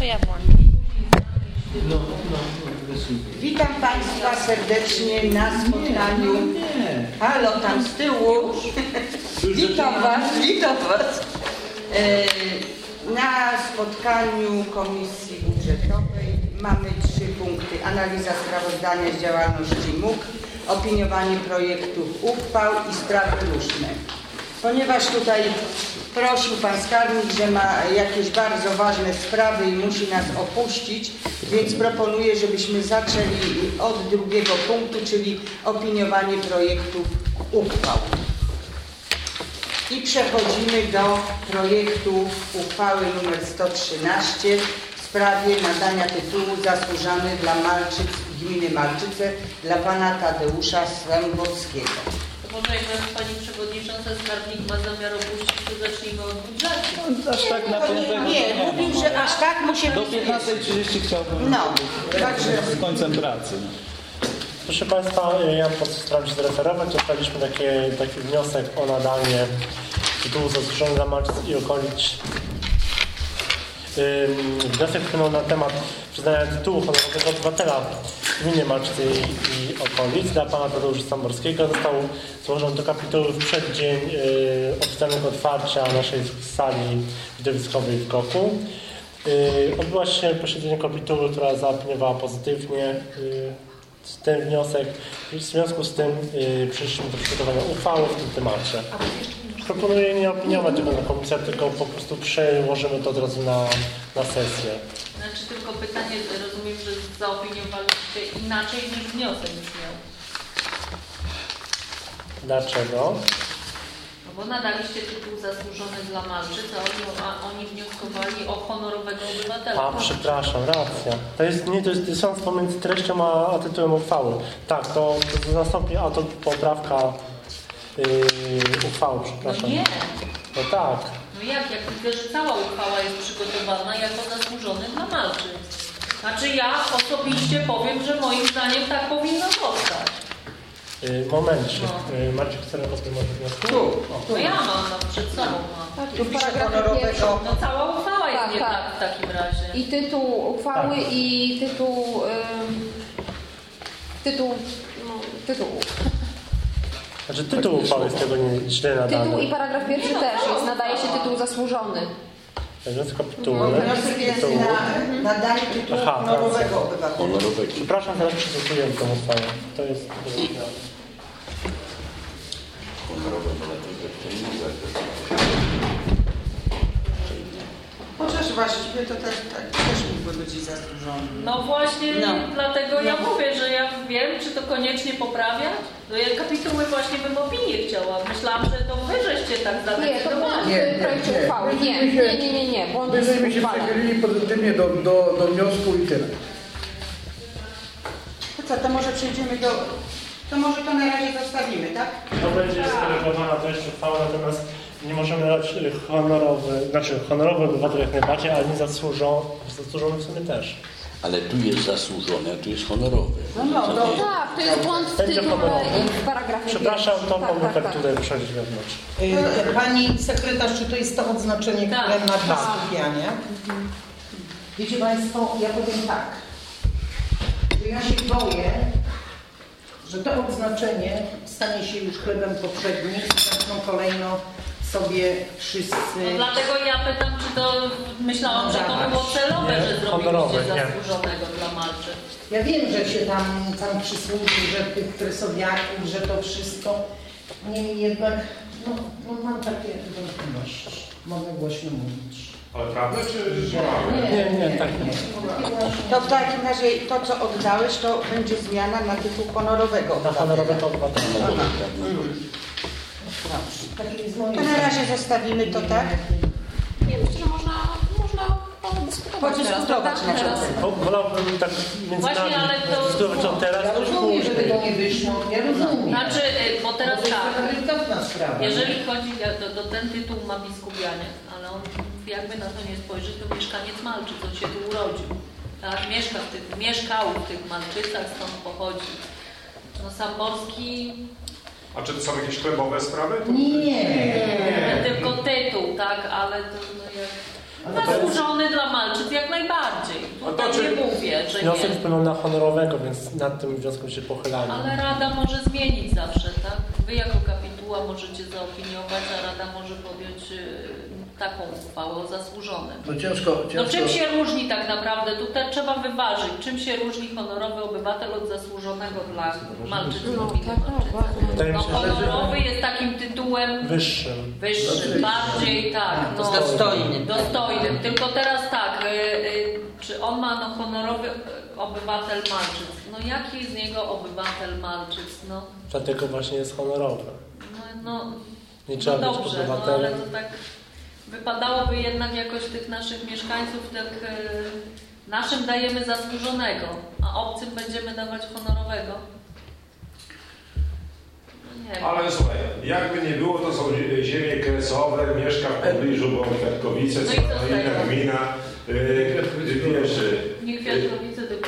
To ja włączę. Witam Państwa serdecznie na spotkaniu. Halo, tam z tyłu. Witam Was. Na spotkaniu Komisji Budżetowej mamy 3 punkty. Analiza sprawozdania z działalności MUK, opiniowanie projektów uchwał i sprawy różne. Ponieważ tutaj prosił Pan Skarbnik, że ma jakieś bardzo ważne sprawy i musi nas opuścić, więc proponuję, żebyśmy zaczęli od drugiego punktu, czyli opiniowanie projektów uchwał. I przechodzimy do projektu uchwały nr 113 w sprawie nadania tytułu zasłużony dla Malczyc gminy Malczyce dla Pana Tadeusza Swębowskiego. Może jak Pani Przewodnicząca Skarbnik ma zamiar opuścić, to zacznijmy od budżetu. Aż tak na Nie, mówił, że aż tak musimy... do 15:30 chciałbym także z końcem pracy. Proszę Państwa, ja postaram się zreferować. Dostaliśmy taki wniosek o nadanie tytułu zasłużony dla Malczyc i okolic. Wniosek wpłynął na temat przyznania tytułu honorowego obywatela gminy Malczyce i okolic dla Pana Tadeusza Swębowskiego. Został złożony do kapituły w przeddzień oficjalnego otwarcia naszej sali widowiskowej w Koku. Odbyło się posiedzenie kapituły, która zaopiniowała pozytywnie ten wniosek. W związku z tym przyszliśmy do przygotowania uchwały w tym temacie. Proponuję nie opiniować tego na komisję, tylko po prostu przełożymy to od razu na sesję. Znaczy tylko pytanie, rozumiem, że zaopiniowaliście inaczej niż wniosek brzmiał. Dlaczego? No bo nadaliście tytuł zasłużony dla Malczyc, a oni wnioskowali o honorowego obywatela. A, przepraszam, racja. To jest dysonans pomiędzy treścią a tytułem uchwały. Tak, to nastąpi poprawka uchwały, przepraszam. No nie. No tak. No jak widzę, że cała uchwała jest przygotowana jako zasłużony dla Malczyc. Znaczy ja osobiście powiem, że moim zdaniem tak powinno zostać. Momencie. Macie kopię może wniosku? Tu. No ja mam przed sobą. Mam. Tu pisze honorowego. No cała uchwała jest jednak w takim razie. I tytuł uchwały i tytułu. Znaczy tytuł uchwały z tego źle nadany. Tytuł i paragraf pierwszy też jest. Nadaje się tytuł zasłużony. Wniosek kapituły. Wniosek jest na nadanie tytułu honorowego obywatela. Przepraszam, zaraz przygotuję tę uchwałę. To jest... Chociaż właściwie to też mógłby być zasłużony. No właśnie, dlatego ja mówię, że ja wiem, czy to koniecznie poprawiać. No ja kapituły właśnie bym opinię chciała. Myślałam, że to wy żeście tak zadecydowali. Nie, to projekt uchwały. Nie. Myśmy się przychylili pozytywnie do wniosku i tyle. To co, to może przejdziemy do... To może to na razie zostawimy, tak? To będzie skorygowana treść uchwały, natomiast nie możemy dać honorowy obywatel jak najbardziej, ale nie zasłużony w sumie też. Ale tu jest zasłużony, a tu jest honorowy. Tak, to jest błąd w tytule i w paragrafie. Przepraszam, to mogę tak tutaj przechodzić wewnątrz. Pani sekretarz, czy to jest to odznaczenie, które ma biskupianie? Wiecie Państwo, ja powiem tak, że ja się boję, że to odznaczenie stanie się już chlebem powszednim i zaczną kolejno sobie wszyscy... No dlatego ja pytam, czy to... Myślałam, że to było celowe, że zrobiliście zasłużonego dla Malczyc. Ja wiem, że się tam przysłuży, że tych kresowiaków, że to wszystko. Niemniej jednak, mam takie wątpliwości. Mogę głośno mówić. Ale prawda czy... Nie, tak nie. To w takim razie to, co oddałeś, to będzie zmiana na tytuł honorowego. Na honorowego obywatela. To na razie zostawimy to, tak? Nie, myślę, że można Podyskutować na przykład. Wolałbym tak między Właśnie, ale nami to... dyskutować to teraz, Ja rozumiem, że tego nie wyszło. Ja rozumiem. Znaczy, bo teraz To jest tak. priorytetna sprawa. Jeżeli chodzi, to ten tytuł ma biskupianie, ale on jakby na to nie spojrzy, to mieszkaniec Malczyc, on się tu urodził. Tak, mieszkał w tych Malczycach, stąd pochodzi. No Samborski... A czy to są jakieś chlebowe sprawy? Nie. Tylko tytuł, tak, ale to jak... Zasłużony dla Malczyc jak najbardziej. tutaj nie mówię, że wniosek nie. wpłynął na honorowego, więc nad tym wnioskiem się pochylamy. Ale Rada może zmienić zawsze, tak? Wy jako kapituła możecie zaopiniować, a Rada może podjąć taką uchwałę o zasłużonym. No ciężko. No czym się różni tak naprawdę? Tutaj trzeba wyważyć, czym się różni honorowy obywatel od zasłużonego dla Malczycy. No honorowy jest takim tytułem Wyższym, bardziej tak. No, dostojnym. Tylko teraz tak, czy on ma honorowy obywatel Malczyc? No jaki z niego obywatel Malczyc? No. Dlatego właśnie jest honorowy. Nie trzeba być dobrze, obywatelem. ale to tak wypadałoby jednak jakoś tych naszych mieszkańców, naszym dajemy zasłużonego, a obcym będziemy dawać honorowego. Ale słuchaj, jakby nie było, to są ziemie kresowe, mieszka w pobliżu, bo Kwiatkowice, no inna gmina, wiesz... Nie Kwiatkowice, tylko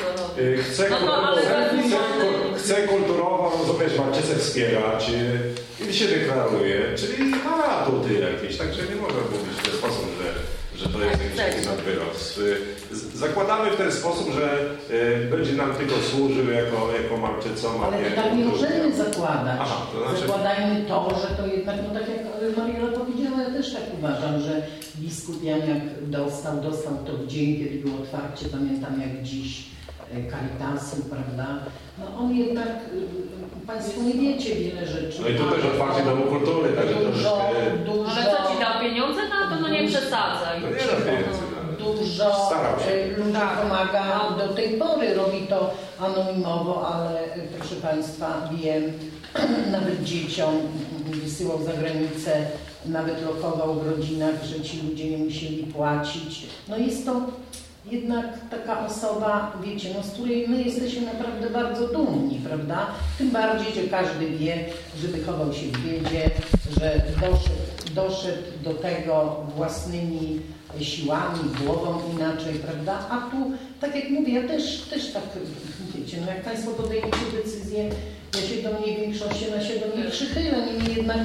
chce kulturowo, rozumiesz, Malczycę wspierać i się deklaruje, czyli ma atuty jakieś, także nie można mówić w ten sposób, że to jest jakiś nadwyrost. Zakładamy w ten sposób, że będzie nam tylko służył jako Malczycom. Ale tak nie możemy zakładać. Aha, to znaczy... Zakładajmy to, że to jednak, no tak jak Mariola powiedziała, ja też tak uważam, że biskup Jan jak dostał to w dzień, kiedy było otwarcie, pamiętam jak dziś, Caritasu, prawda? No on jednak, Państwo nie wiecie wiele rzeczy. No i tu też otwarcie Domu Kultury, także dużo. Ale co ci dał pieniądze na to? No nie przesadzaj. No nie da pieniędzy. Dużo ludzi pomaga do tej pory, robi to anonimowo, ale proszę Państwa, wiem, nawet dzieciom wysyłał za granicę, nawet lokował w rodzinach, że ci ludzie nie musieli płacić. No jest to jednak taka osoba, wiecie, no, z której my jesteśmy naprawdę bardzo dumni, prawda? Tym bardziej, że każdy wie, że wychował się w biedzie, że doszedł do tego własnymi siłami, głową inaczej, prawda? A tu, tak jak mówię, ja też tak, wiecie, no jak Państwo podejmiecie decyzję, ja się do niej w większości do niej przychylę, niemniej jednak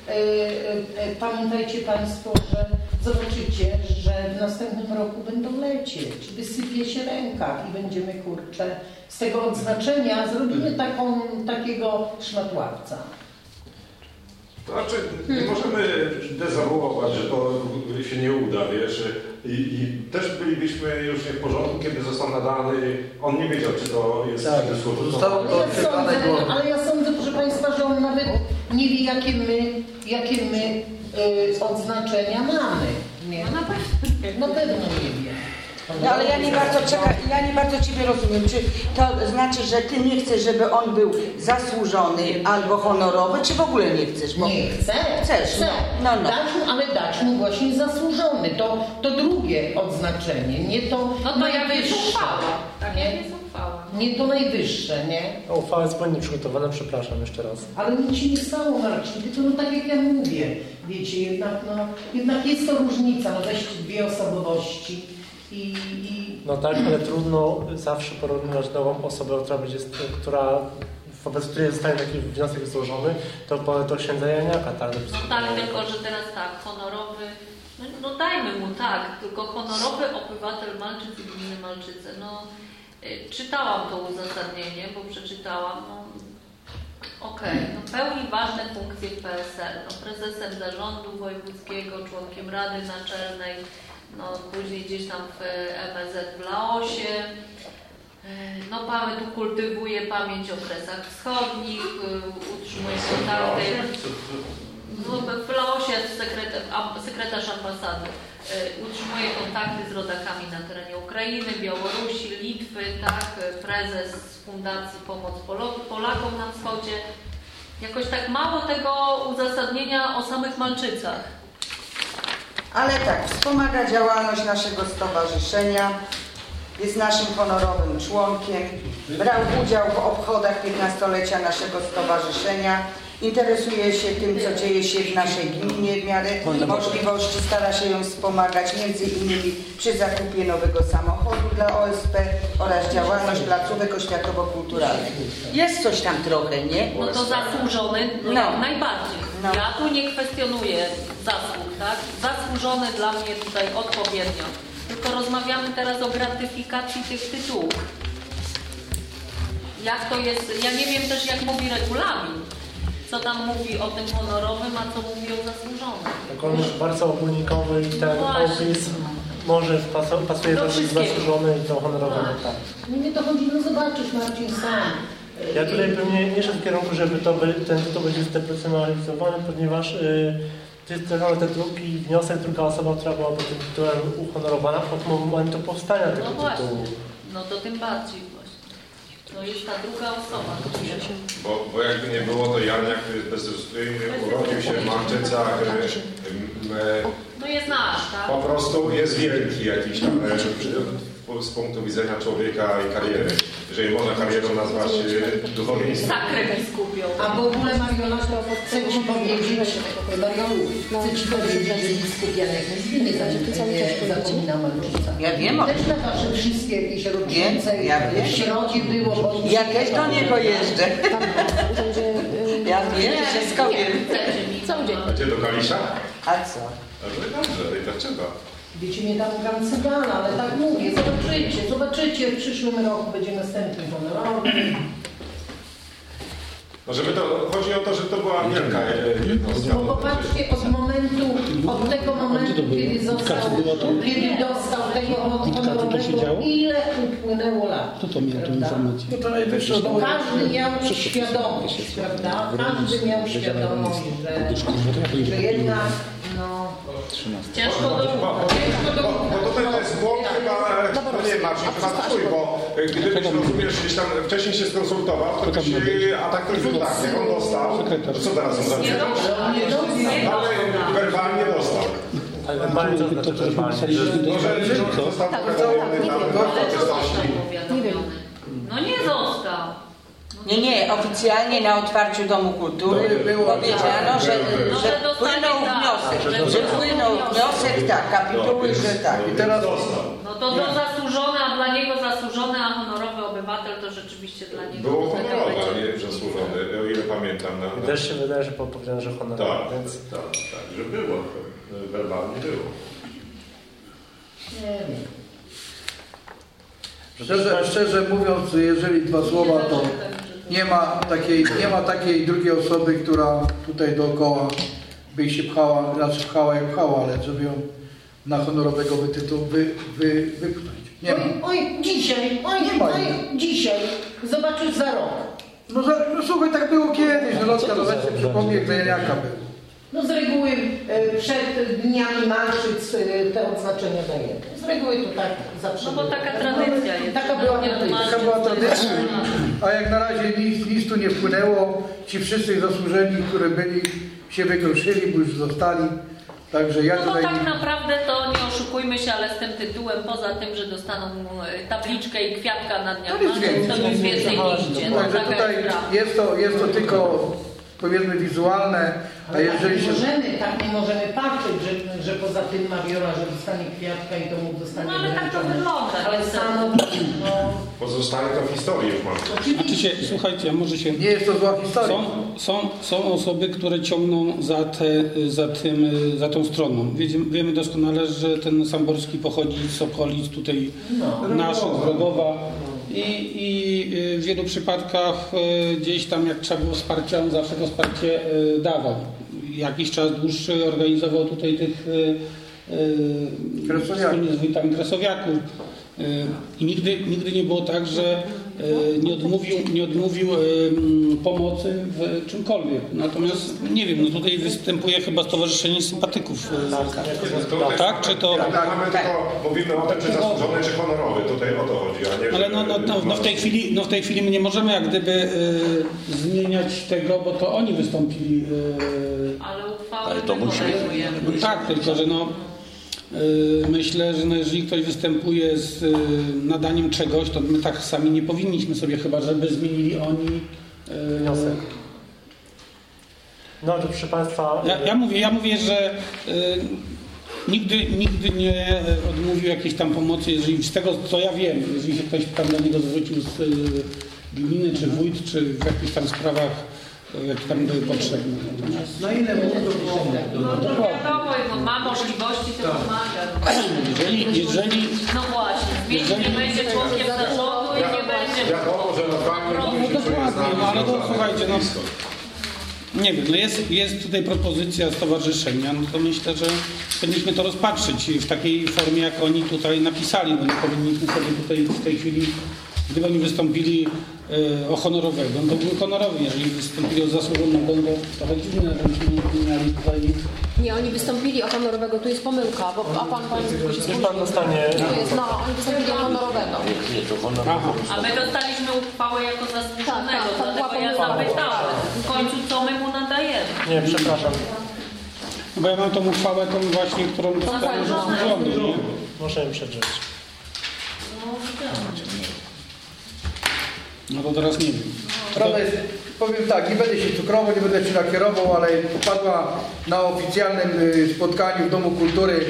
pamiętajcie Państwo, że zobaczycie, że w następnym roku będą lecieć, wysypie się rękaw i będziemy, kurczę, z tego odznaczenia zrobimy takiego szmatławca. To znaczy, nie możemy dezawuować, że to się nie uda, wiesz, i też bylibyśmy już nie w porządku, kiedy został nadany, on nie wiedział, czy to jest zostało to ale ja sądzę, proszę Państwa, że on nawet nie wie, jakie my odznaczenia mamy. Nie? No na pewno nie wie. No ale ja nie bardzo Ciebie rozumiem. Czy to znaczy, że Ty nie chcesz, żeby on był zasłużony albo honorowy, czy w ogóle nie chcesz? Bo... Nie chcę. Chcesz, no. Ale dać mu właśnie zasłużony. To drugie odznaczenie, nie to najwyższe. Tak, jak jest uchwała. Nie to najwyższe, nie? Uchwała jest błędnie przygotowana, przepraszam jeszcze raz. Ale nic się nie stało, Marcin, tylko tak jak ja mówię, wiecie, jednak jest to różnica, weźcie dwie osobowości. No tak, ale trudno zawsze porównywać nową osobę, wobec której zostanie taki wniosek złożony, to księdza Janiaka, tak? No tak, tylko że teraz tak, honorowy, no dajmy mu tak, tylko honorowy obywatel Malczyc i gminy Malczyce. No czytałam to uzasadnienie, bo przeczytałam, no pełni ważne funkcje w PSL, no prezesem zarządu wojewódzkiego, członkiem Rady Naczelnej, no później gdzieś tam w MSZ w Laosie. No tu kultywuje pamięć o okresach wschodnich, utrzymuje kontakty. W Laosie sekretarz ambasady utrzymuje kontakty z rodakami na terenie Ukrainy, Białorusi, Litwy, tak, prezes Fundacji Pomoc Polakom na Wschodzie. Jakoś tak mało tego uzasadnienia o samych Malczycach. Ale tak, wspomaga działalność naszego stowarzyszenia, jest naszym honorowym członkiem, brał udział w obchodach 15-lecia naszego stowarzyszenia, interesuje się tym, co dzieje się w naszej gminie w miarę możliwości, stara się ją wspomagać, między innymi przy zakupie nowego samochodu dla OSP oraz działalność placówek oświatowo-kulturalnych. Jest coś tam trochę, nie? No to zasłużony, jak najbardziej. No. Ja tu nie kwestionuję zasług, tak? Zasłużony dla mnie tutaj odpowiednio. tylko rozmawiamy teraz o gratyfikacji tych tytułów. Jak to jest, ja nie wiem też jak mówi regulamin, co tam mówi o tym honorowym, a co mówi o zasłużonym. Tak, on jest bardzo ogólnikowy i ten opis może pasuje do zasłużony i do honorowego. Tak. Mnie to chodzi, no zobaczysz Marcin sam. Ja tutaj pewnie nie szedł w kierunku, żeby ten tytuł będzie zdeprocjonalizowany, ponieważ to jest ten drugi wniosek, druga osoba, która była pod tym tytułem uhonorowana od momentu powstania tego tytułu. No to tym bardziej właśnie. To jest ta druga osoba. Bo jakby nie było, to Janiak urodził się w Malczycach. No jest nasz, tak? Po prostu jest wielki jakiś tam z punktu widzenia człowieka i kariery. Jeżeli można karierą nazwać duchowieństwo. Sakrę biskupią. A w ogóle Mariola, chcę Ci powiedzieć, chcę Ci powiedzieć, że biskup Janek nie zapomina Malczyca. Ja wiem o tym. Też na Wasze wszystkie jakieś rocznice w środzie było. Bo Ja też do niego jeżdżę. Ja wiem, wszystko wiem. Cały dzień. A gdzie do Kalisza? A co? Dobrze, i tak trzeba. Wiecie, mnie tam gram cygana, ale tak mówię, zobaczycie, w przyszłym roku będzie następny honorowy. No żeby to, chodzi o to, że to była wielka jednostka. Bo popatrzcie, od tego momentu, kiedy dostał tego honorowego, ile upłynęło lat. Kto to miał tę informację? Każdy miał świadomość, prawda? Każdy miał świadomość, że jednak, no... Ciężko do... Bo tutaj to jest błąd chyba, no nie Marcin, chyba twój, bo gdybyś rozumiesz, gdzieś tam wcześniej się skonsultował, to byś, a tak to już był tak, jak on dostał, to co teraz on zacznie? Ale werbalnie dostał. Ale werbalnie to znaczy werbalnie. Może został powiadomiony tam do uroczystości. No nie został. Nie, oficjalnie na otwarciu Domu Kultury powiedziano, że płynął wniosek, tak, kapituły, że tak. I teraz dostał. No to zasłużone, a dla niego zasłużony, a honorowy obywatel to rzeczywiście dla niego. Było honorowe, a nie zasłużone, o ile pamiętam. Też się wydaje, że powiedziano, że honorowe. Tak, że było, werbalnie było. Nie wiem. Szczerze mówiąc, jeżeli dwa słowa, to nie ma takiej drugiej osoby, która tutaj dookoła by się pchała, ale żeby ją na honorowego wypchnąć. Nie ma. Dzisiaj, zobaczysz za rok. No słuchaj, tak było kiedyś, no Lotka, to weź sobie przypomnij, jak Janiaka był. No z reguły przed dniami Malczyc te odznaczenia dajemy. Z reguły to tak zawsze. No bo taka tradycja jest. Taka była tradycja. A jak na razie nic tu nie wpłynęło, ci wszyscy zasłużeni, którzy byli, się wykruszyli, bo już zostali. Także ja tutaj... No tak naprawdę to nie oszukujmy się, ale z tym tytułem, poza tym, że dostaną tabliczkę i kwiatka na dniach Malczyc, to nic więcej nie idzie. No, także tutaj jest to tylko, powiedzmy, wizualne, a jeżeli się... Nie możemy patrzeć, że poza tym Mariola, że dostanie kwiatka i to mógł dostanie. No ale tak to wygląda. Ale samo... Pozostanie to w historii już mam. Znaczy słuchajcie, może się... Nie jest to zła historia. Są osoby, które ciągną za tą stroną. Wiemy doskonale, że ten Samborski pochodzi z okolic tutaj naszych, Wrogowa. I w wielu przypadkach gdzieś tam jak trzeba było wsparcia, on zawsze to wsparcie dawał. Jakiś czas dłuższy organizował tutaj tych wspólnie z wójtami krasowiaków. I nigdy nie było tak, że nie odmówił pomocy w czymkolwiek. Natomiast nie wiem, no tutaj występuje chyba Stowarzyszenie Sympatyków. Tak? Czy to... Mamy tylko, mówimy o tym, czy zasłużony, czy honorowy. Tutaj o to chodzi, a nie... Ale w tej chwili my nie możemy jak gdyby zmieniać tego, bo to oni wystąpili. Ale uchwałę Ale to musimy. Tak, tylko że myślę, że jeżeli ktoś występuje z nadaniem czegoś, to my tak sami nie powinniśmy sobie, chyba żeby zmienili oni wniosek. No to proszę Państwa... Ja mówię, że nigdy nie odmówił jakiejś tam pomocy, jeżeli z tego co ja wiem, jeżeli się ktoś tam do niego zwrócił z gminy, czy wójt, czy w jakichś tam sprawach jak tam były potrzebne. Na ile No to wiadomo, ma możliwości, to pomaga. Jeżeli No właśnie, nie będzie członkiem zarządu i nie będzie... Wiadomo, że lokalnie... no dokładnie, ale to słuchajcie, no nie wiem, no jest tutaj propozycja stowarzyszenia, no to myślę, że powinniśmy to rozpatrzyć w takiej formie, jak oni tutaj napisali, bo nie powinniśmy sobie tutaj w tej chwili, gdyby oni wystąpili o honorowego, no to były honorowi, jeżeli wystąpili o zasłużonego, no to trochę dziwne, żebyśmy nie mieli tutaj... Nie, oni wystąpili o honorowego, tu jest pomyłka, bo pan Już pan dostanie... No, oni wystąpili o honorowego. Nie, to honorowe. A my dostaliśmy uchwałę jako zasłużonego, Tak, dlatego ja zapytałem w końcu, co my mu nadajemy. Nie, przepraszam. Bo ja mam tą uchwałę, tą właśnie, którą dostałem z rządu, nie? Możemy przeczytać. No to teraz nie wiem. Prawda jest, powiem tak, nie będę się cukrował, nie będę się nakierował, ale padła na oficjalnym spotkaniu w Domu Kultury,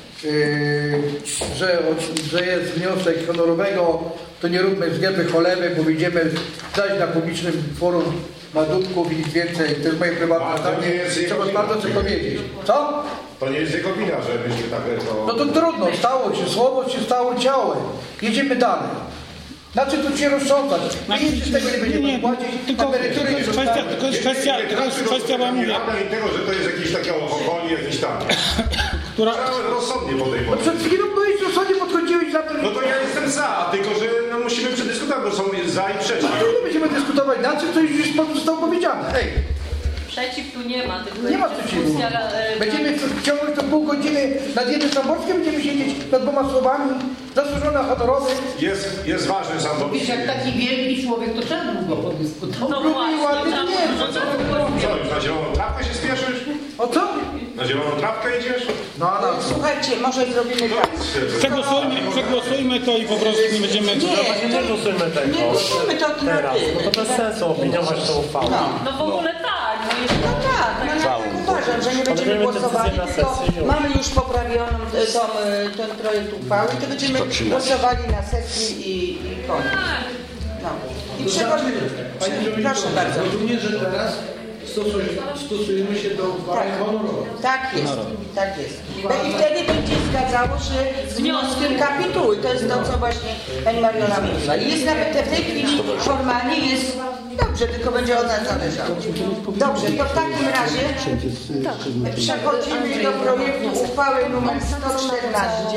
że jest wniosek honorowego, to nie róbmy zgęby cholewy, bo wyjdziemy zdać na publicznym forum Madutków i nic więcej. To jest moje prywatne zdanie. Trzeba bardzo coś powiedzieć. Co? To nie jest jego wina, że byśmy tak to... No to trudno, stało się, słowo się stało ciałem. Jedziemy dalej. Na czym tu się rozsądzać? My nic z tego nie będziemy płacić, emerytury nie dostaną. Tylko jest kwestia, bo ja mówię. Ja tego, że to jest jakiś taki alkohol, jakiś tam. Która... Trzeba rozsądnie No podejmować. przed chwilą byłeś w zasadzie, podchodziłeś za to. No to ja jestem za, tylko że no, musimy przedyskutować, bo są za i przeciw. A ile będziemy dyskutować na czym, to już zostało powiedziane. Ej, Przeciw tu nie ma, tylko nie ma jest przeciwu. dyskusja, Będziemy ciągnąć to pół godziny nad jednym Samborskiem, będziemy siedzieć nad 2 słowami, zasłużona honorowy. Jest ważny sam Wiesz, jak taki wielki człowiek, to trzeba długo podyskutować. No Lubię i ładnie, tam- nie, no co to- Co, już na zieloną trawkę się spieszysz? O co? Na zieloną trawkę idziesz? No, no. Słuchajcie, może zrobimy tak. Przegłosujmy to i po prostu nie będziemy... Nie głosujmy tego Nie musimy to teraz, no to bez sensu opiniować tą uchwałę. No w ogóle tak. No tak, no ja tak uważam, że nie będziemy Podejmiemy głosowali, decyzję na tylko sesji już. mamy już poprawioną ten projekt uchwały, to będziemy głosowali na sesji i koniec. No. I przechodzimy. Proszę bardzo. Rozumiem, że teraz stosujemy się do uchwały honorowej. Tak jest, tak jest. I wtedy będzie zgadzało się z wnioskiem kapituły. To jest to, co właśnie pani Mariola mówiła. I jest nawet w tej chwili formalnie jest dobrze, tylko będzie od nas zależało. Dobrze, to w takim razie przechodzimy do projektu uchwały nr 114.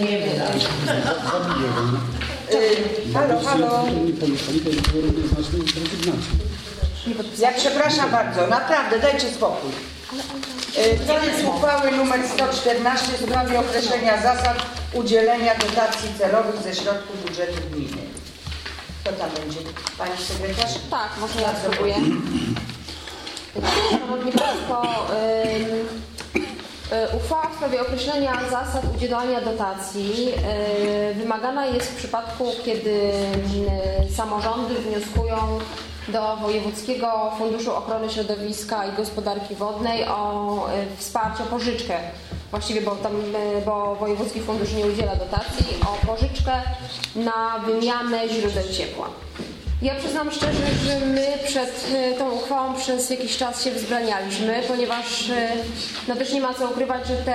Halo. Ja przepraszam bardzo, naprawdę, dajcie spokój. Projekt uchwały nr 114 w sprawie określenia zasad udzielenia dotacji celowych ze środków budżetu gminy. Kto tam będzie? Pani sekretarz? Tak, może ja spróbuję. Szanowni Państwo, uchwała w sprawie określenia zasad udzielania dotacji wymagana jest w przypadku, kiedy samorządy wnioskują do Wojewódzkiego Funduszu Ochrony Środowiska i Gospodarki Wodnej o wsparcie, o pożyczkę. Właściwie, bo Wojewódzki Fundusz nie udziela dotacji, o pożyczkę na wymianę źródeł ciepła. Ja przyznam szczerze, że my przed tą uchwałą przez jakiś czas się wzbranialiśmy, ponieważ no też nie ma co ukrywać, że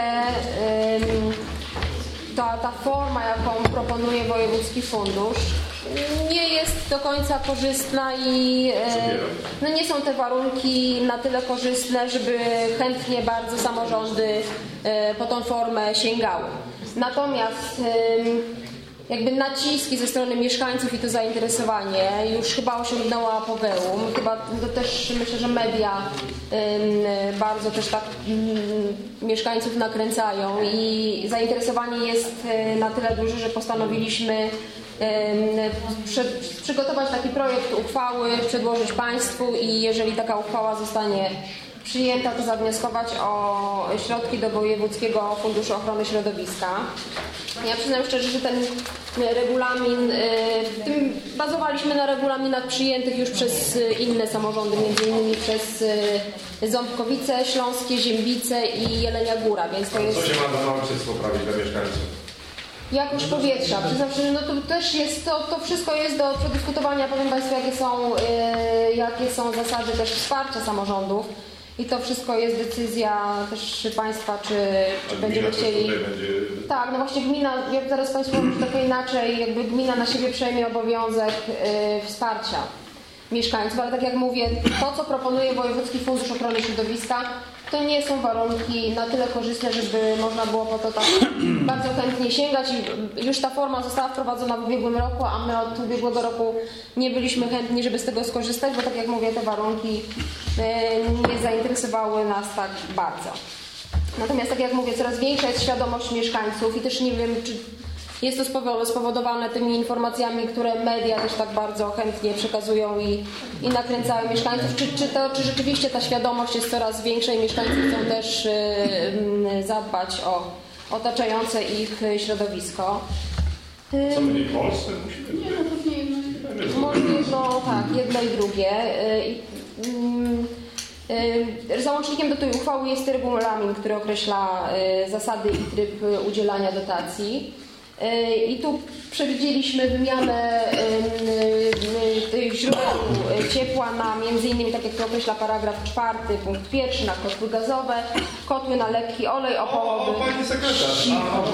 ta forma, jaką proponuje Wojewódzki Fundusz, nie jest do końca korzystna i no nie są te warunki na tyle korzystne, żeby chętnie bardzo samorządy po tą formę sięgały. Natomiast jakby naciski ze strony mieszkańców i to zainteresowanie już chyba osiągnęło apogeum. Chyba to też myślę, że media bardzo też tak mieszkańców nakręcają i zainteresowanie jest na tyle duże, że postanowiliśmy przygotować taki projekt uchwały, przedłożyć Państwu i jeżeli taka uchwała zostanie przyjęta, to zawnioskować o środki do Wojewódzkiego Funduszu Ochrony Środowiska. Ja przyznam szczerze, że ten regulamin, bazowaliśmy na regulaminach przyjętych już przez inne samorządy, m.in. przez Ząbkowice Śląskie, Ziembice i Jelenia Góra, więc to jest... Co się ma na małżeństwo poprawić dla mieszkańców? Jakość powietrza. Przyznam się, no to też jest, to wszystko jest do przedyskutowania. Powiem Państwu, jakie są zasady też wsparcia samorządów. I to wszystko jest decyzja też Państwa, czy będziemy chcieli... Tak, no właśnie gmina, ja zaraz Państwu powiem trochę inaczej, jakby gmina na siebie przejmie obowiązek wsparcia mieszkańców, ale tak jak mówię, to co proponuje Wojewódzki Fundusz Ochrony Środowiska, to nie są warunki na tyle korzystne, żeby można było po to tak bardzo chętnie sięgać i już ta forma została wprowadzona w ubiegłym roku, a my od ubiegłego roku nie byliśmy chętni, żeby z tego skorzystać, bo tak jak mówię, te warunki nie zainteresowały nas tak bardzo. Natomiast tak jak mówię, coraz większa jest świadomość mieszkańców i też nie wiem, czy jest to spowodowane tymi informacjami, które media też tak bardzo chętnie przekazują i nakręcają mieszkańców, czy rzeczywiście ta świadomość jest coraz większa i mieszkańcy chcą też zadbać o otaczające ich środowisko. Co my nie w Polsce musimy? Nie, no to nie. Może jedno, tak, jedno i drugie. Załącznikiem do tej uchwały jest regulamin, który określa zasady i tryb udzielania dotacji. I tu przewidzieliśmy wymianę tych źródeł ciepła na m.in. tak jak to określa paragraf 4, punkt 1, na kotły gazowe, kotły na lekki olej opałowy. Pani sekretarz,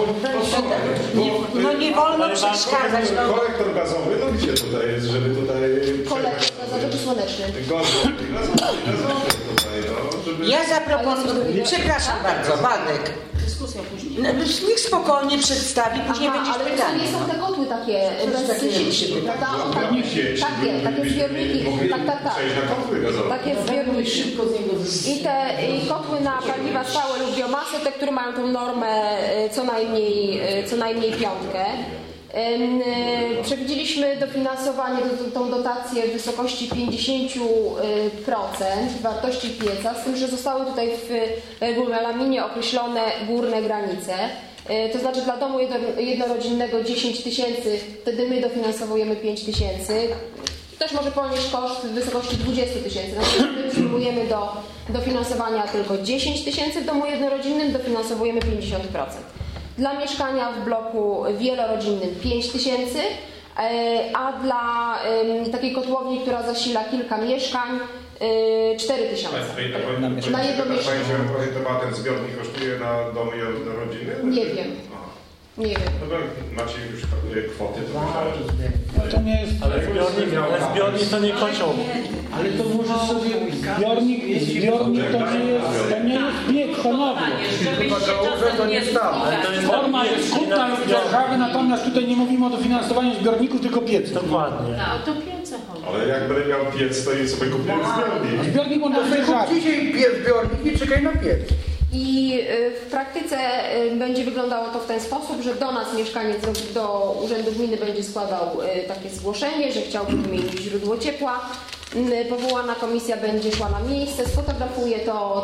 no nie wolno przeszkadzać. Kolektor gazowy, no gdzie tutaj jest, żeby tutaj... Kolektor gazowy czy słoneczny? Gazowy tutaj, no, żeby... Ja zaproponuję, przepraszam bardzo, Waldek. Dyskusja później. No, niech spokojnie przedstawi, później będziesz ale pytanie. to nie są te kotły takie bez sieci. Takie zbiorniki. Tak. Takie zbiorniki. I kotły na paliwa stałe lub biomasę, te, które mają tą normę co najmniej 5. Przewidzieliśmy dofinansowanie, tą dotację w wysokości 50% wartości pieca, z tym, że zostały tutaj w regulaminie określone górne granice. To znaczy dla domu jednorodzinnego 10 000, wtedy my dofinansowujemy 5 000. Też może ponieść koszt w wysokości 20 000. Natomiast my przyjmujemy do dofinansowania tylko 10 000 w domu jednorodzinnym, dofinansowujemy 50%. Dla mieszkania w bloku wielorodzinnym 5 000, a dla takiej kotłowni, która zasila kilka mieszkań, 4 000. Na jedno mieszkanie. Chyba ten zbiornik kosztuje na domy jednorodzinne? Nie wiem. Nie wiem. Macie już kwoty? To nie jest... Ale zbiornik to nie kocioł. Ale to może sobie... Zbiornik to nie jest bieg honoru. To nie stało. Forma jest kupna lub dzierżawy, natomiast tutaj nie mówimy o dofinansowaniu zbiorników, tylko piec. Dokładnie. No to piece chodzi. Ale jak będę miał piec, to i sobie kupię zbiornik. Zbiornik on do dzierżawy. Dzisiaj piec zbiornik i czekaj na piec. I w praktyce będzie wyglądało to w ten sposób, że do nas mieszkaniec, do Urzędu Gminy będzie składał takie zgłoszenie, że chciałby wymienić źródło ciepła. Powołana komisja będzie szła na miejsce, sfotografuje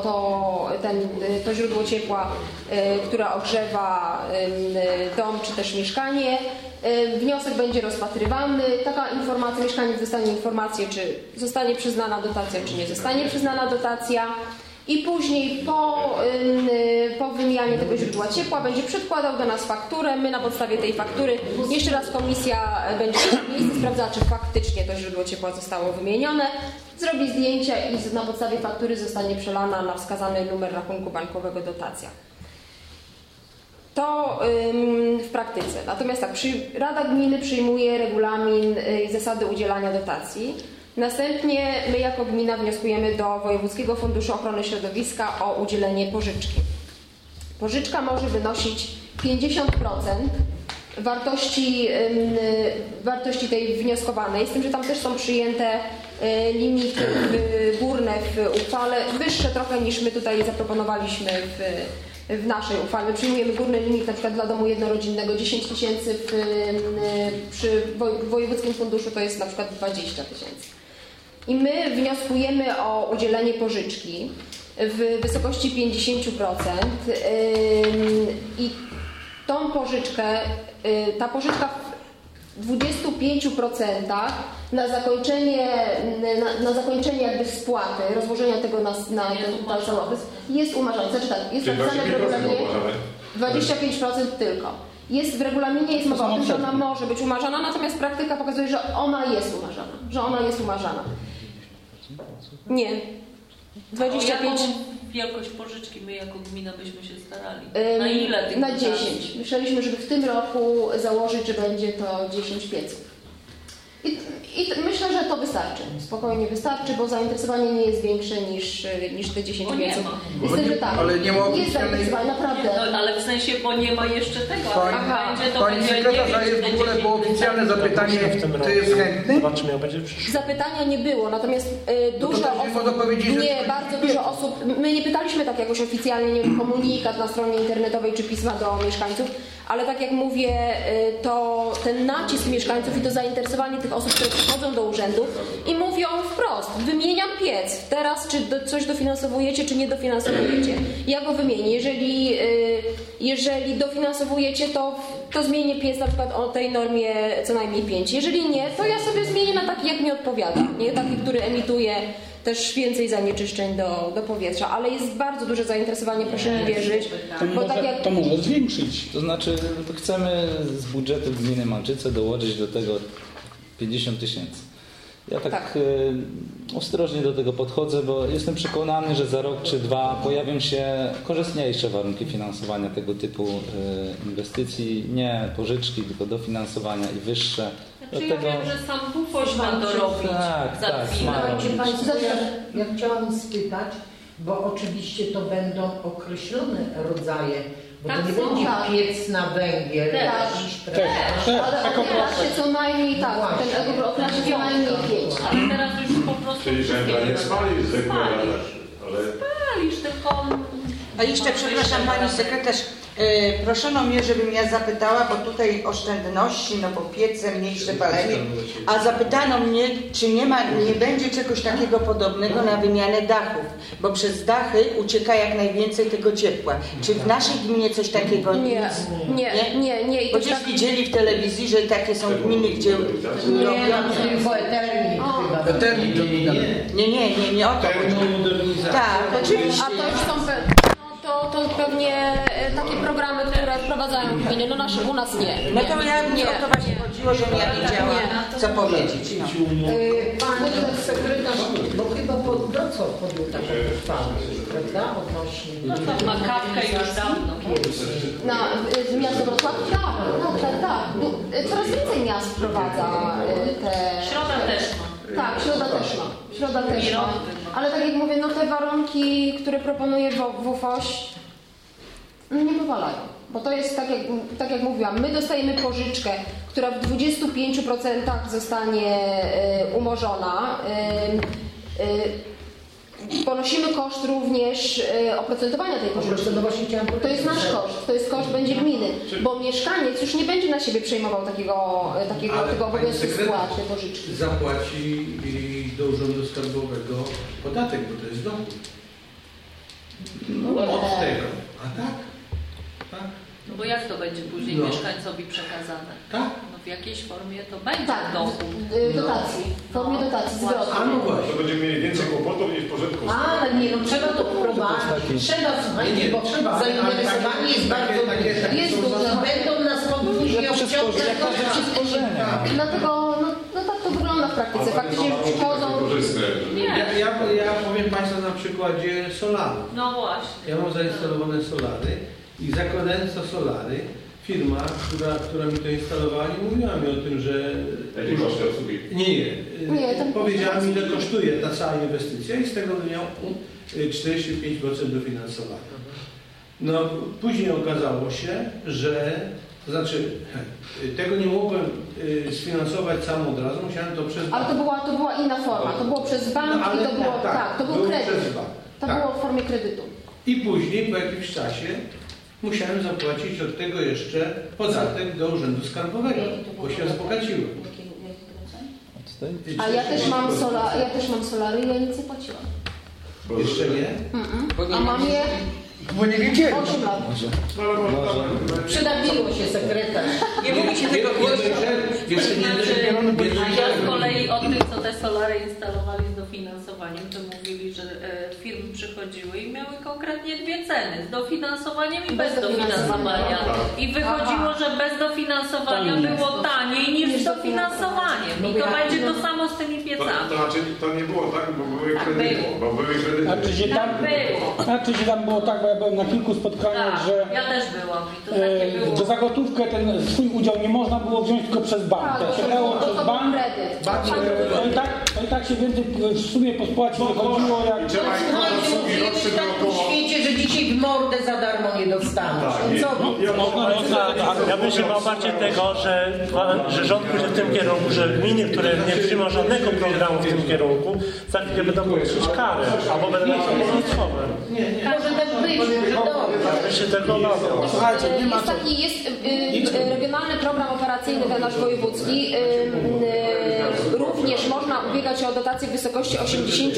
to źródło ciepła, która ogrzewa dom czy też mieszkanie. Wniosek będzie rozpatrywany. Taka informacja, mieszkaniec dostanie informację, czy zostanie przyznana dotacja, czy nie zostanie przyznana dotacja. I później po wymianie tego źródła ciepła będzie przedkładał do nas fakturę. My na podstawie tej faktury jeszcze raz komisja będzie na miejsce sprawdzała, czy faktycznie to źródło ciepła zostało wymienione. Zrobi zdjęcia i na podstawie faktury zostanie przelana na wskazany numer rachunku bankowego dotacja. To w praktyce. Natomiast tak, Rada Gminy przyjmuje regulamin i zasady udzielania dotacji. Następnie my jako gmina wnioskujemy do Wojewódzkiego Funduszu Ochrony Środowiska o udzielenie pożyczki. Pożyczka może wynosić 50% wartości tej wnioskowanej, z tym, że tam też są przyjęte limity górne w uchwale, wyższe trochę niż my tutaj zaproponowaliśmy w naszej uchwale. My przyjmujemy górny limit na przykład dla domu jednorodzinnego 10 000, przy Wojewódzkim Funduszu to jest na przykład 20 000. I my wnioskujemy o udzielenie pożyczki w wysokości 50% i tą pożyczkę, ta pożyczka w 25% na zakończenie jakby spłaty, rozłożenia tego na ten cały okres jest umarzane. Znaczy tak, jest napisane w regulaminie 25% tylko. Jest w regulaminie, jest mowa o tym, że ona może być umarzana, natomiast praktyka pokazuje, że ona jest umarzana. Nie. 25. O jaką wielkość pożyczki my jako gmina byśmy się starali? Na ile tych Na 10. Myśleliśmy, żeby w tym roku założyć, że będzie to 10 pieców. I myślę, że to wystarczy. Spokojnie wystarczy, bo zainteresowanie nie jest większe niż te 10 pieców. Myślę, że tak. Ale nie ma jest zainteresowanie, naprawdę. No, ale w sensie, bo nie ma jeszcze tego. Pani sekretarz, a jest w ogóle było oficjalne zapytanie, kto jest chętny? Zapytania nie było, natomiast dużo osób, bardzo dużo osób, my nie pytaliśmy tak jakoś oficjalnie, nie wiem, komunikat na stronie internetowej czy pisma do mieszkańców, ale tak jak mówię, to ten nacisk mieszkańców i to zainteresowanie tych osób, które przychodzą do urzędu i mówią wprost, wymieniam piec, teraz czy coś dofinansowujecie, czy nie dofinansowujecie. Ja go wymienię. Jeżeli dofinansowujecie, to zmienię piec na przykład o tej normie co najmniej 5. Jeżeli nie, to ja sobie zmienię na taki, jak mi odpowiada. Nie taki, który emituje też więcej zanieczyszczeń do powietrza, ale jest bardzo duże zainteresowanie, proszę mi wierzyć. To może zwiększyć. To znaczy chcemy z budżetu gminy Malczyce dołożyć do tego 50 000. Ja tak ostrożnie do tego podchodzę, bo jestem przekonany, że za rok czy dwa pojawią się korzystniejsze warunki finansowania tego typu inwestycji. Nie pożyczki, tylko dofinansowania i wyższe. Znaczy ja wiem, że sam WUFOŚ ma to robić za chwilę. Ja chciałam spytać, bo oczywiście to będą określone rodzaje, bo to nie będzie piec na węgiel. Ale określa się co najmniej ten określa się co najmniej 5. Ale teraz już po prostu... Czyli węgla nie spalisz zwykle, ale... Spalisz, tylko... A jeszcze, przepraszam Pani Sekretarz, proszono mnie, żebym ja zapytała, bo tutaj oszczędności, no bo piece, mniejsze palenie, a zapytano mnie, czy nie będzie czegoś takiego podobnego na wymianę dachów, bo przez dachy ucieka jak najwięcej tego ciepła. Czy w naszej gminie coś takiego nie? Nie. Bo gdzieś widzieli w telewizji, że takie są gminy, gdzie Tylko Eternik. Nie o to. Tak, oczywiście. A to już są... To pewnie takie programy, które wprowadzają gminy. No u nas nie. No to ja o to właśnie chodziło, że ja nie wiedziałam, co powiedzieć. Pani sekretarz, bo chyba Wrocław podjął taką uchwałę, prawda? Odnośnie... No to ma kawkę już dawno. W miasto Wrocław? Tak. Coraz więcej miast wprowadza te... Środa też ma. Tak, Środa też ma. Ale tak jak mówię, te warunki, które proponuje WUFOŚ, nie powalają. Bo to jest tak jak mówiłam, my dostajemy pożyczkę, która w 25% zostanie umorzona. Ponosimy koszt również oprocentowania tej pożyczki. To jest nasz koszt, to jest koszt będzie gminy, bo mieszkaniec już nie będzie na siebie przejmował tego obowiązku spłaty pożyczki. Zapłaci do Urzędu Skarbowego podatek, bo to jest dochód. Od tego. A tak? No bo jak to będzie później mieszkańcowi przekazane? Tak. No w jakiejś formie to będzie dochód. Dotacji. W formie dotacji zwrotu. To będziemy mieli więcej kłopotów niż pożytków. Ale nie, trzeba to wprowadzić. Słuchajcie, bo zainteresowanie jest bardzo duże. Będą nas podróżnie obciążać. Dlatego, tak to wygląda w praktyce. Faktycznie przychodzą... Ja powiem Państwu na przykładzie solaru. No właśnie. Ja mam zainstalowane solary i zakładając to solary, firma, która mi to instalowała, nie mówiła mi o tym, że... Jakie koszty obsługi? Nie. Powiedziała mi, ile kosztuje ta cała inwestycja i z tego miał 45% dofinansowania. No, później okazało się, że tego nie mogłem sfinansować sam od razu, musiałem to przez bank. Ale to była inna forma, to było przez bank i to było, to był kredyt. To było w formie kredytu. I później, po jakimś czasie, musiałem zapłacić od tego jeszcze podatek do Urzędu Skarbowego, bo się wzbogaciłem. A ja też mam solary i ja nic nie płaciłam. Jeszcze nie? A mam je... Bo nie wiedzieli. 8 lat. Przydawiło się sekretarz. Nie mówi się tego głośno. Ja z kolei o tych, co te solary instalowali z dofinansowaniem, to mówili, że firmy przychodziły i miały konkretnie dwie ceny, z dofinansowaniem i bez dofinansowania. I wychodziło, że bez dofinansowania było taniej niż z dofinansowaniem. I to będzie to samo z tymi piecami. To znaczy, to nie było tak, bo były kredyty. Bo były kredyty. Znaczy się tam było tak, bo ja byłem na kilku spotkaniach, tak, że ja też byłam. I to takie było. że za gotówkę ten swój udział nie można było wziąć tylko przez bank. Jak się brało przez bank, to i tak się więcej w sumie po spłacie wychodziło jak... Żyjemy w takim świecie, że dzisiaj w mordę za darmo nie dostaniesz. Ja bym się bał bardziej tego, że rząd pójdzie w tym kierunku, że gminy, które nie przyjmą żadnego programu w tym kierunku, za chwilę będą ponosić karę, albo będą państwowe. Może tak być, może dobrze. Jest regionalny program operacyjny nasz wojewódzki. Również można ubiegać się o dotację w wysokości 85%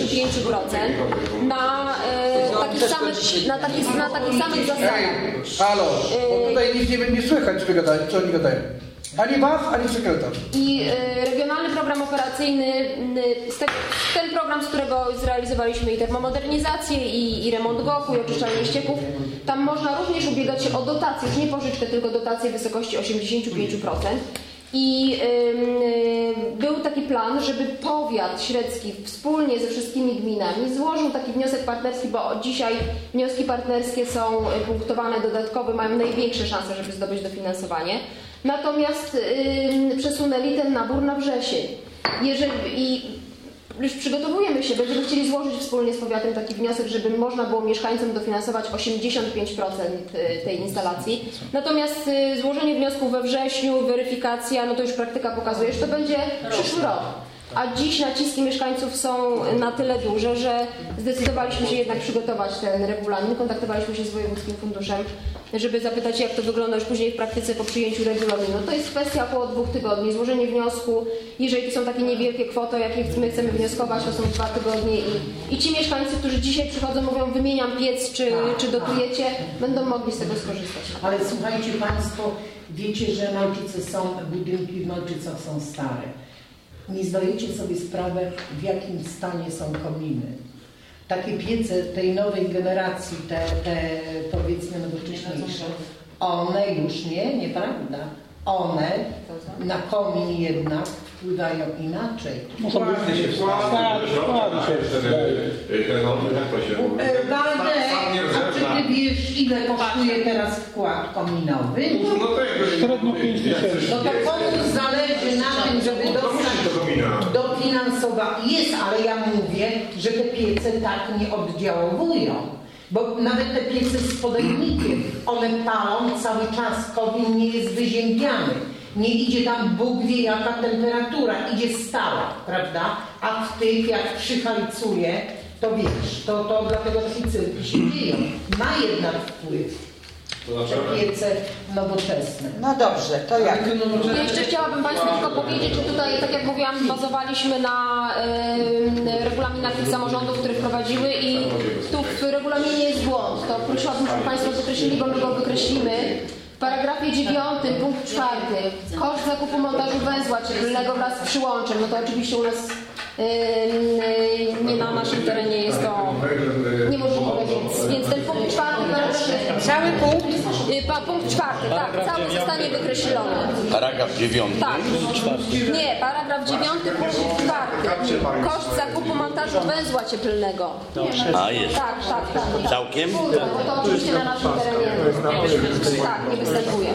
na takich samych zasadach. Halo, bo tutaj nic nie słychać, co oni gadają. Ani was, ani sekretarz. I regionalny program operacyjny, ten program, z którego zrealizowaliśmy i termomodernizację, i remont GOK-u, i oczyszczalnię ścieków, tam można również ubiegać się o dotację, już nie pożyczkę, tylko dotację w wysokości 85%. I był taki plan, żeby powiat średzki wspólnie ze wszystkimi gminami złożył taki wniosek partnerski, bo dzisiaj wnioski partnerskie są punktowane dodatkowo, mają największe szanse, żeby zdobyć dofinansowanie. Natomiast przesunęli ten nabór na wrzesień. I już przygotowujemy się, będziemy chcieli złożyć wspólnie z powiatem taki wniosek, żeby można było mieszkańcom dofinansować 85% tej instalacji. Natomiast złożenie wniosku we wrześniu, weryfikacja, no to już praktyka pokazuje, że to będzie przyszły rok. A dziś naciski mieszkańców są na tyle duże, że zdecydowaliśmy się jednak przygotować ten regulamin. Kontaktowaliśmy się z Wojewódzkim Funduszem, żeby zapytać, jak to wygląda już później w praktyce po przyjęciu regulaminu. To jest kwestia około 2 tygodni. Złożenie wniosku, jeżeli to są takie niewielkie kwoty, jakie my chcemy wnioskować, to są 2 tygodnie i ci mieszkańcy, którzy dzisiaj przychodzą, mówią, wymieniam piec, czy dotujecie, będą mogli z tego skorzystać. Ale słuchajcie Państwo, wiecie, że Malczyce budynki w Malczycach są stare. Nie zdajecie sobie sprawy, w jakim stanie są kominy. Takie piece tej nowej generacji, te powiedzmy nowocześniejsze, one już nieprawda. One na komin jednak wpływają inaczej. Wkłady się Waldek, a czy ty wiesz, ile kosztuje teraz wkład kominowy? Średnio 5 000. No to komuś zależy na tym, żeby dostać dofinansowanie. Jest, ale ja mówię, że te piece tak nie oddziałowują. Bo nawet te piece z podajnikiem, one palą cały czas, komin nie jest wyziębiany. Nie idzie tam Bóg wie jaka temperatura, idzie stała, prawda? A w tych jak przyhalicuje, to wiesz, to dlatego takie cyrki się dzieją. Ma jednak wpływ. Te piece nowoczesne. No dobrze, to jak? Ja jeszcze chciałabym Państwu tylko powiedzieć, że tutaj, tak jak mówiłam, bazowaliśmy na regulaminach tych samorządów, które wprowadziły i tu w regulaminie jest błąd. To prosiłabym, żeby Państwo wykreślili, bo my go wykreślimy. W paragrafie 9, punkt 4, koszt zakupu montażu węzła cieplnego wraz z przyłączem. No to oczywiście u nas nie na naszym terenie jest to niemożliwe, więc ten punkt 4 cały punkt? Punkt 4, tak, cały zostanie wykreślony. Paragraf 9. Tak. Nie, paragraf 9, punkt 4. Koszt zakupu montażu węzła cieplnego. A jest. Tak. Całkiem? Bo to oczywiście na naszym terenie nie występuje.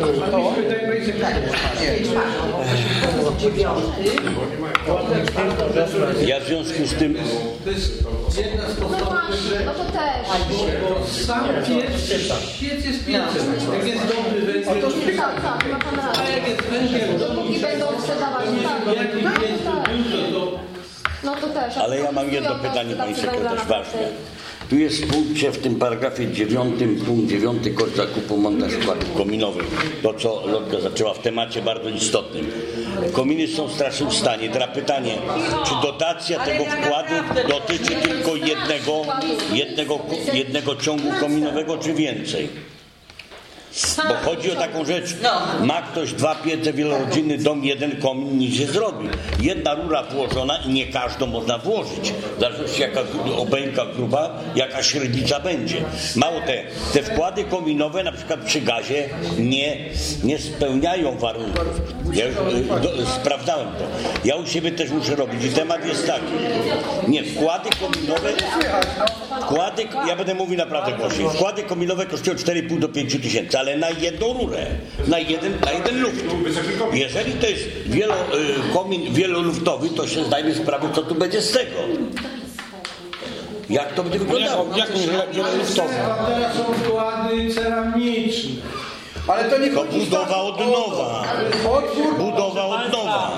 Ja w związku z tym... To jest jedna z podstawowych rzeczy. No to też. Bo sam piec jest piecem. Jak jest dobry węgiel, Tak, ma pan rację. a jak jest węgiel, Dopóki będą sprzedawać, jaki piec to był, to no to też. Ale ja mam jedno pytanie, pani sekretarz, ważne. Tu jest w punkcie, w tym paragrafie 9, punkt 9, koszt zakupu montaż wkładów kominowych. To, co Lotka zaczęła w temacie bardzo istotnym. Kominy są w strasznym stanie. Teraz pytanie, czy dotacja tego wkładu dotyczy tylko jednego ciągu kominowego, czy więcej? Bo chodzi o taką rzecz, ma ktoś 2 piece wielorodzinny dom, 1 komin, nic się zrobi. Jedna rura włożona i nie każdą można włożyć. W zależności jaka obejmka gruba, jaka średnica będzie. Mało te wkłady kominowe na przykład przy gazie nie spełniają warunków. Ja sprawdzałem to. Ja u siebie też muszę robić i temat jest taki. Nie, wkłady kominowe, ja będę mówił naprawdę głośniej. Wkłady kominowe kosztują 4,5 do 5 tysięcy, ale na jedną rurę, na jeden luft. Jeżeli to jest komin wieloluftowy, to się zdajmy sprawę, co tu będzie z tego. Jak to będzie wyglądało? Jak wieloluftowy? Teraz są wkłady ceramiczne. Ale to nie chodzi budowa od nowa. Budowa od nowa.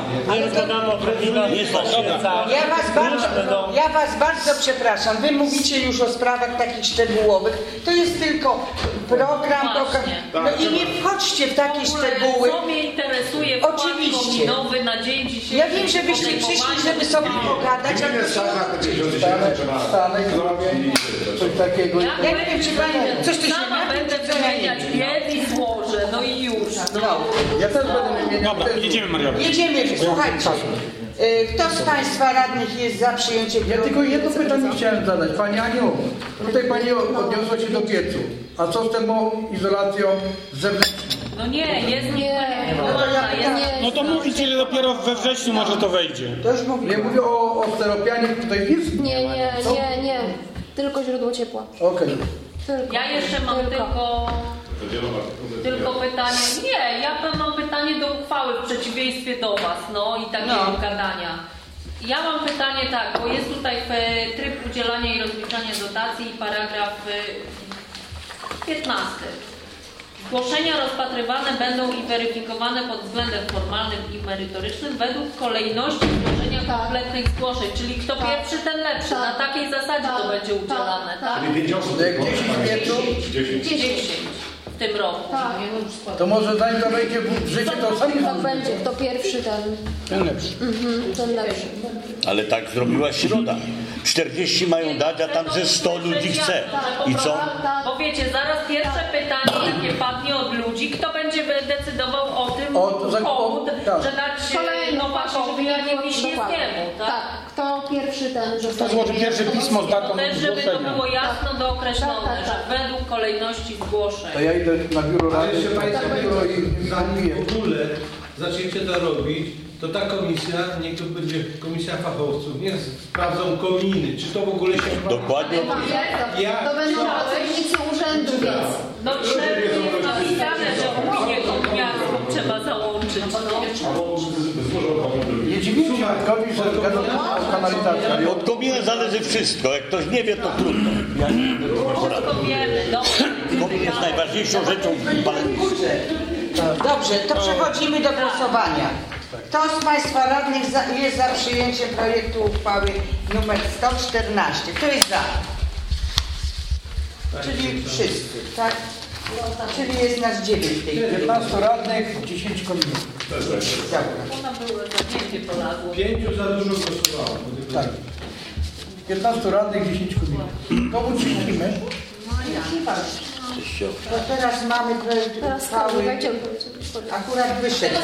Ja was bardzo przepraszam. Wy mówicie już o sprawach takich szczegółowych. To jest tylko program. No i nie wchodźcie w takie szczegóły. Co mnie interesuje wkład kominowy na dzień dzisiejszy? Ja wiem, że byście przyszli, żeby sobie pogadać, ale coś takiego. Ja nie wiem, czy pani coś tu się sama będę wymieniać piec i złoże. No i już. Ja też będę wymieniał. Dobra, jedziemy, Maria. Jedziemy, słuchajcie. Kto z Państwa radnych jest za przyjęciem? Ja tylko jedno pytanie chciałem zadać. Pani Aniu, tutaj Pani odniosła się do piecu. A co z tą izolacją zewnętrzną? No nie, jest nie. No to mówicie, że dopiero we wrześniu może to wejdzie. To już mówię. Nie mówię o steropianie, tutaj jest. Nie. Tylko źródło ciepła. Okej. Ja jeszcze mam tylko pytanie. Nie, ja mam pytanie do uchwały w przeciwieństwie do Was, i takiego gadania. Ja mam pytanie tak, bo jest tutaj tryb udzielania i rozliczania dotacji i paragraf 15. Zgłoszenia rozpatrywane będą i weryfikowane pod względem formalnym i merytorycznym według kolejności złożenia kompletnych zgłoszeń. Czyli kto pierwszy, ten lepszy. Na takiej zasadzie to będzie udzielane, tak? Czyli 5 osób. 10 w tym roku. To może zanim to wejdzie w życie, to sami... Kto pierwszy, ten lepszy. Ten lepszy. Ale tak zrobiła Środa. 40 mają dać, a tam ze 100 ludzi chce. I co? Bo wiecie, zaraz pierwsze pytanie takie padnie od ludzi, kto będzie decydował o tym hołd, że dać Nowakowi, a nie Wiśniewskiemu, tak? Kto pierwszy, ten, że Kto złoży pierwsze pismo z datą też, żeby to zgłoszenia. było jasno dookreślone, że według kolejności zgłoszeń. To ja idę na biuro rady, jeszcze Państwo, zanim w ogóle zaczniecie to robić, to ta komisja, niech to będzie komisja fachowców, nie sprawdzą kominy, czy to w ogóle się... Dokładnie. To będą pracownicy urzędu, więc... No przynajmniej jest napisane, że opinię kominiarską trzeba załączyć. nie dziwicie się Markowi, że kanalizacja. Od komina zależy wszystko. Jak ktoś nie wie, to trudno. Wszystko wiemy, Komin jest najważniejszą rzeczą w paleniu. Dobrze, to przechodzimy do głosowania. Kto z Państwa radnych jest za przyjęciem projektu uchwały nr 114? Kto jest za? Czyli wszyscy, tak? Czyli jest nas 9 w tej chwili. 15 radnych, 10 komisji. Ona była zamknięcie Polaków. 5 za dużo głosowało. Tak. 15 radnych, 10 komisji. Komu czyścimy? To teraz mamy projekt uchwały. Akurat wyszedł.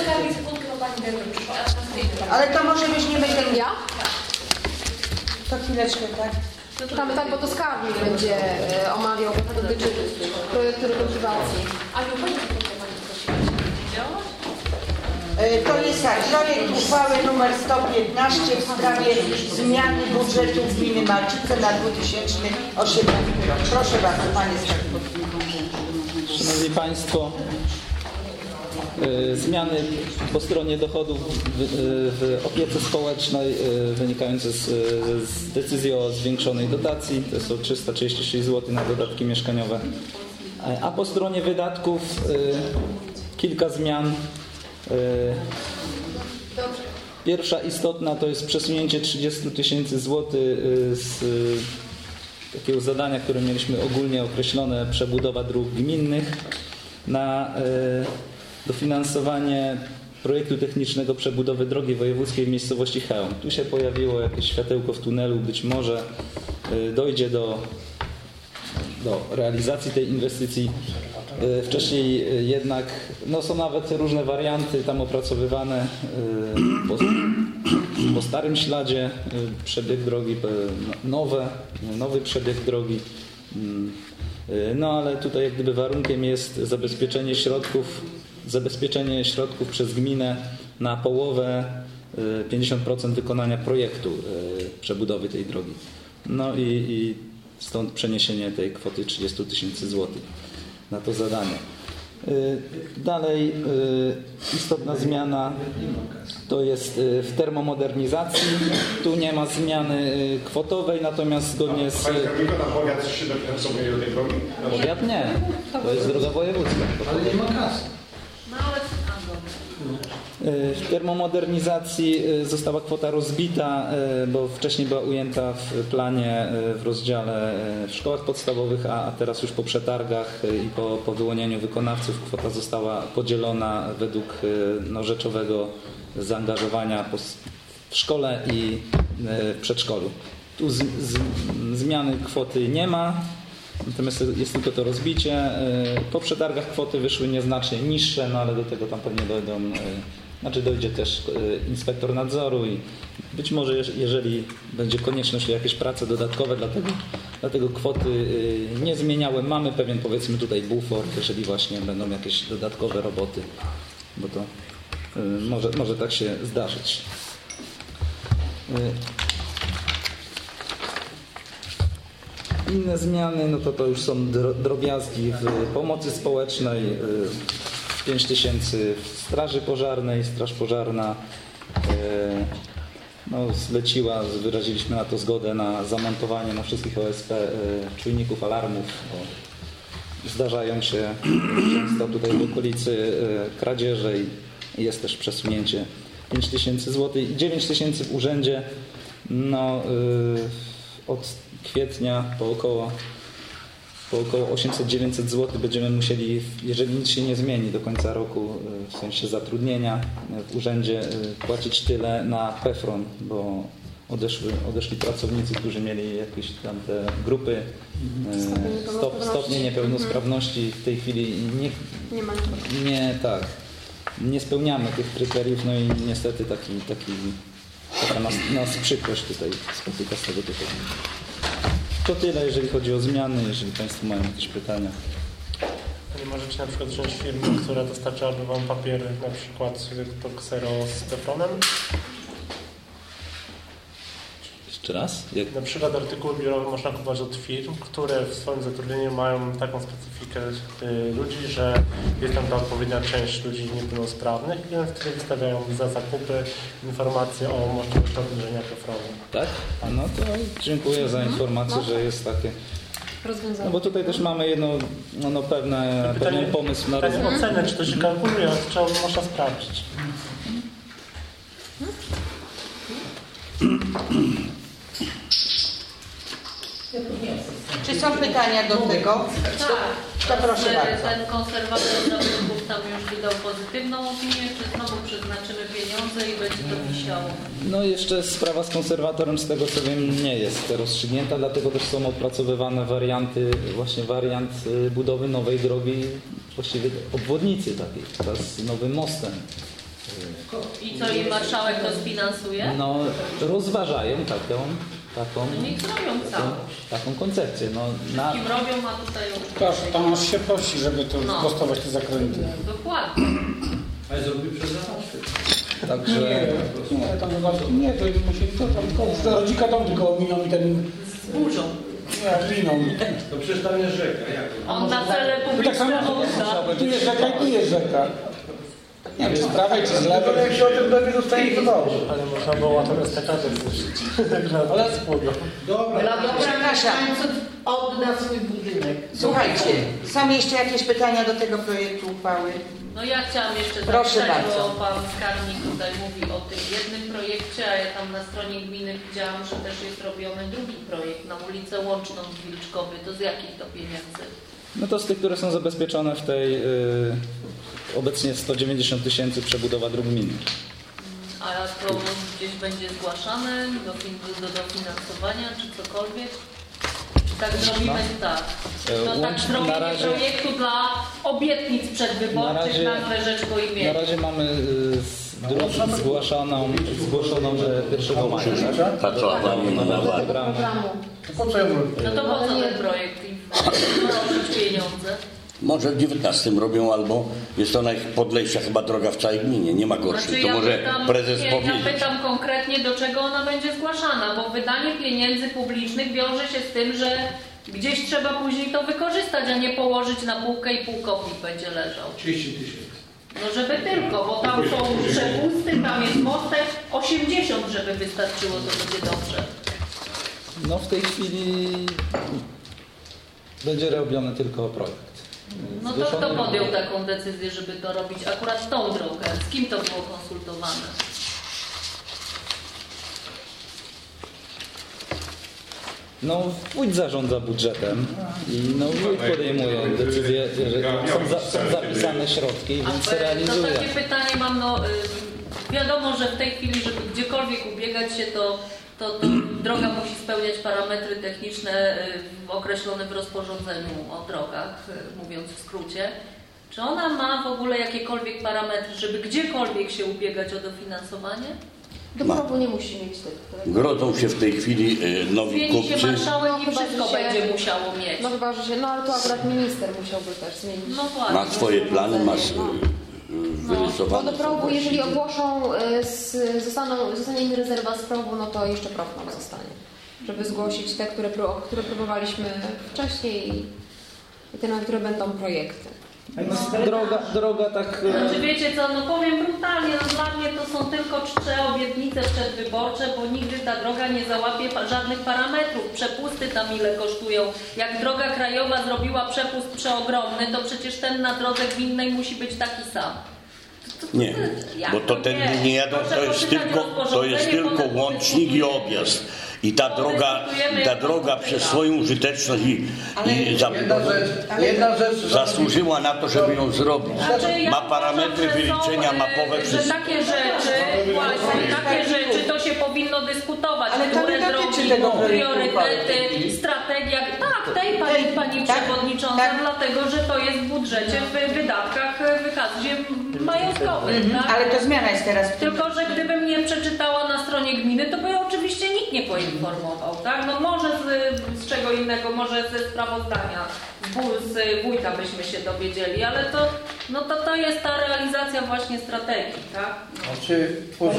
Ale to może być nie będzie. Ja? To chwileczkę, tak? Czekamy tak, bo to skarbnik będzie omawiał, bo to dotyczy projektu rekultywacji. To jest tak, projekt uchwały nr 115 w sprawie zmiany budżetu gminy Malczyce na 2018 rok. Proszę bardzo, Panie Skarbnik. Szanowni Państwo, zmiany po stronie dochodów w opiece społecznej wynikające z decyzji o zwiększonej dotacji, to jest o 336 zł na dodatki mieszkaniowe, a po stronie wydatków kilka zmian. Pierwsza istotna to jest przesunięcie 30 000 złotych z takiego zadania, które mieliśmy ogólnie określone, przebudowa dróg gminnych, na dofinansowanie projektu technicznego przebudowy drogi wojewódzkiej w miejscowości Chełm. Tu się pojawiło jakieś światełko w tunelu, być może dojdzie do realizacji tej inwestycji. Wcześniej jednak, no są nawet różne warianty tam opracowywane po starym śladzie, przebieg drogi, nowy przebieg drogi. No ale tutaj jak gdyby warunkiem jest zabezpieczenie środków przez gminę na połowę, 50% wykonania projektu przebudowy tej drogi. No i stąd przeniesienie tej kwoty 30 000 złotych na to zadanie. Dalej istotna zmiana to jest w termomodernizacji. Tu nie ma zmiany kwotowej, natomiast zgodnie z... Panie Kamilo, na powiat się dofinansowuje do tej drogi? Powiat nie, to jest droga wojewódzka. Ale nie ma kasy. No ale... W termomodernizacji została kwota rozbita, bo wcześniej była ujęta w planie w rozdziale w szkołach podstawowych, a teraz już po przetargach i po wyłonieniu wykonawców kwota została podzielona według rzeczowego zaangażowania w szkole i w przedszkolu. Tu zmiany kwoty nie ma. Natomiast jest tylko to rozbicie. Po przetargach kwoty wyszły nieznacznie niższe, no ale do tego tam pewnie dojdzie też inspektor nadzoru i być może jeżeli będzie konieczność jakieś prace dodatkowe, dlatego kwoty nie zmieniały. Mamy pewien, powiedzmy tutaj bufor, jeżeli właśnie będą jakieś dodatkowe roboty, bo to może tak się zdarzyć. Inne zmiany, no to już są drobiazgi w pomocy społecznej, 5 000 w straży pożarnej, straż pożarna zleciła, wyraziliśmy na to zgodę na zamontowanie na wszystkich OSP czujników alarmów. Zdarzają się często tutaj w okolicy kradzieże i jest też przesunięcie 5 000 zł i 9 000 w urzędzie. Od kwietnia po około 800-900 zł będziemy musieli, jeżeli nic się nie zmieni do końca roku, w sensie zatrudnienia w urzędzie, płacić tyle na PFRON, bo odeszli pracownicy, którzy mieli jakieś tam te grupy, stopnie niepełnosprawności. W tej chwili nie spełniamy tych kryteriów, no i niestety taka nas przykrość tutaj spotyka z tego tytułu. To tyle, jeżeli chodzi o zmiany, jeżeli Państwo mają jakieś pytania. Nie możecie na przykład wziąć firmy, która dostarczałaby Wam papiery, na przykład to ksero z Teflonem? Jeszcze raz? Na przykład artykuły biurowe można kupować od firm, które w swoim zatrudnieniu mają taką specyfikę ludzi, że jest tam ta odpowiednia część ludzi niepełnosprawnych i one wtedy wystawiają za zakupy informacje o możliwości obniżenia PFRON-u. Tak? No to dziękuję za informację, że jest takie rozwiązanie. No bo tutaj też mamy pewien pomysł na rozwiązanie. Ocenę, czy to się kalkuluje, trzeba można sprawdzić. Czy są pytania do tego? Tak. Proszę bardzo. Ten konserwator zawodów tam już wydał pozytywną opinię, czy znowu przeznaczymy pieniądze i będzie to wisiało? No jeszcze sprawa z konserwatorem, z tego co wiem, nie jest rozstrzygnięta, dlatego też są opracowywane wariant budowy nowej drogi, właściwie obwodnicy takiej, z nowym mostem. I co, i marszałek to sfinansuje? No rozważają taką koncepcję. Kim robią, a tutaj... Tam aż się prosi, żeby to kosztować te zakręty. Dokładnie. Ale zrobił przez zapasy. Także... Nie, to musieli to rodzika dom tylko ominą i ten... Burzą. Nie, liną. To przecież tam jest rzeka. On na cele publiczne odda. Tu jest rzeka i tu jest rzeka. Nie wiem, czy z prawej, czy z lewej. Jak się o tym dowie, zostanie to dobrze. Ale można było łatwo estakadę wrzucić. Ale spłogo. Dobra, Przepraszam. odda swój budynek. Słuchajcie, są jeszcze jakieś pytania do tego projektu uchwały? No ja chciałam jeszcze Proszę zapytać, bardzo. bo pan skarbnik tutaj mówi o tym jednym projekcie, a ja tam na stronie gminy widziałam, że też jest robiony drugi projekt na ulicę Łączną w Wilczkowie. To z jakich to pieniędzy? No to z tych, które są zabezpieczone w tej obecnie 190 000 przebudowa dróg gminy. A to gdzieś będzie zgłaszane do dofinansowania, czy cokolwiek? Czy tak zrobimy tak? No tak zrobienie projektu dla obietnic przedwyborczych nagle rzecz po imieniu. Na razie mamy zgłoszoną 1 maja. Ta co, nie ma na programu. No to po co ten projekt? Prosić pieniądze? Może w 19 robią, albo jest to najpodlejsza chyba droga w całej gminie, nie ma gorszej. To może prezes powiedzieć. Ja pytam konkretnie, do czego ona będzie zgłaszana, bo wydanie pieniędzy publicznych wiąże się z tym, że gdzieś trzeba później to wykorzystać, a nie położyć na półkę i półkownik będzie leżał. 30 000. No żeby tylko, bo tam są przepusty, tam jest mostek, 80, żeby wystarczyło, to będzie dobrze. No w tej chwili będzie robiony tylko projekt. No to kto podjął taką decyzję, żeby to robić akurat tą drogę? Z kim to było konsultowane? No wójt zarządza budżetem i wójt podejmuje decyzję, że są zapisane środki, więc realizuje. To takie pytanie mam, wiadomo, że w tej chwili, żeby gdziekolwiek ubiegać się, to droga musi spełniać parametry techniczne określone w rozporządzeniu o drogach, mówiąc w skrócie. Czy ona ma w ogóle jakiekolwiek parametry, żeby gdziekolwiek się ubiegać o dofinansowanie? Dąbrowo nie musi mieć tego. Grodzą się w tej chwili nowi kupcy. Zmieni się marszałek i wszystko będzie musiało mieć. No chyba, że się, ale to akurat minister musiałby też zmienić. No właśnie. Ma swoje plany, ma wyrysowane. Bo do progu, jeżeli ogłoszą, zostanie im rezerwa z progu, no to jeszcze prog nam zostanie. Żeby zgłosić te, które próbowaliśmy wcześniej i te, na które będą projekty. Droga tak... Znaczy wiecie co, powiem brutalnie, dla mnie to są tylko 3 obietnice przedwyborcze, bo nigdy ta droga nie załapie żadnych parametrów. Przepusty tam ile kosztują. Jak droga krajowa zrobiła przepust przeogromny, to przecież ten na drodze gminnej musi być taki sam. Nie, bo to ten nie jadą, to jest tylko łącznik i objazd. I ta droga przez swoją użyteczność i zasłużyła na to, żeby ją zrobić. Ma parametry wyliczenia mapowe. Że takie rzeczy to się powinno dyskutować. Które drogi, priorytety, strategia. Tak, tej pani przewodnicząca, dlatego że to jest w budżecie, w wydatkach, wykazie majątkowym. Tak? Ale to zmiana jest teraz. Tylko, że gdybym nie przeczytała na stronie gminy, to by oczywiście nikt nie poinformował, tak? No może z czego innego, może ze sprawozdania, z wójta byśmy się dowiedzieli, ale to jest ta realizacja właśnie strategii, tak? Znaczy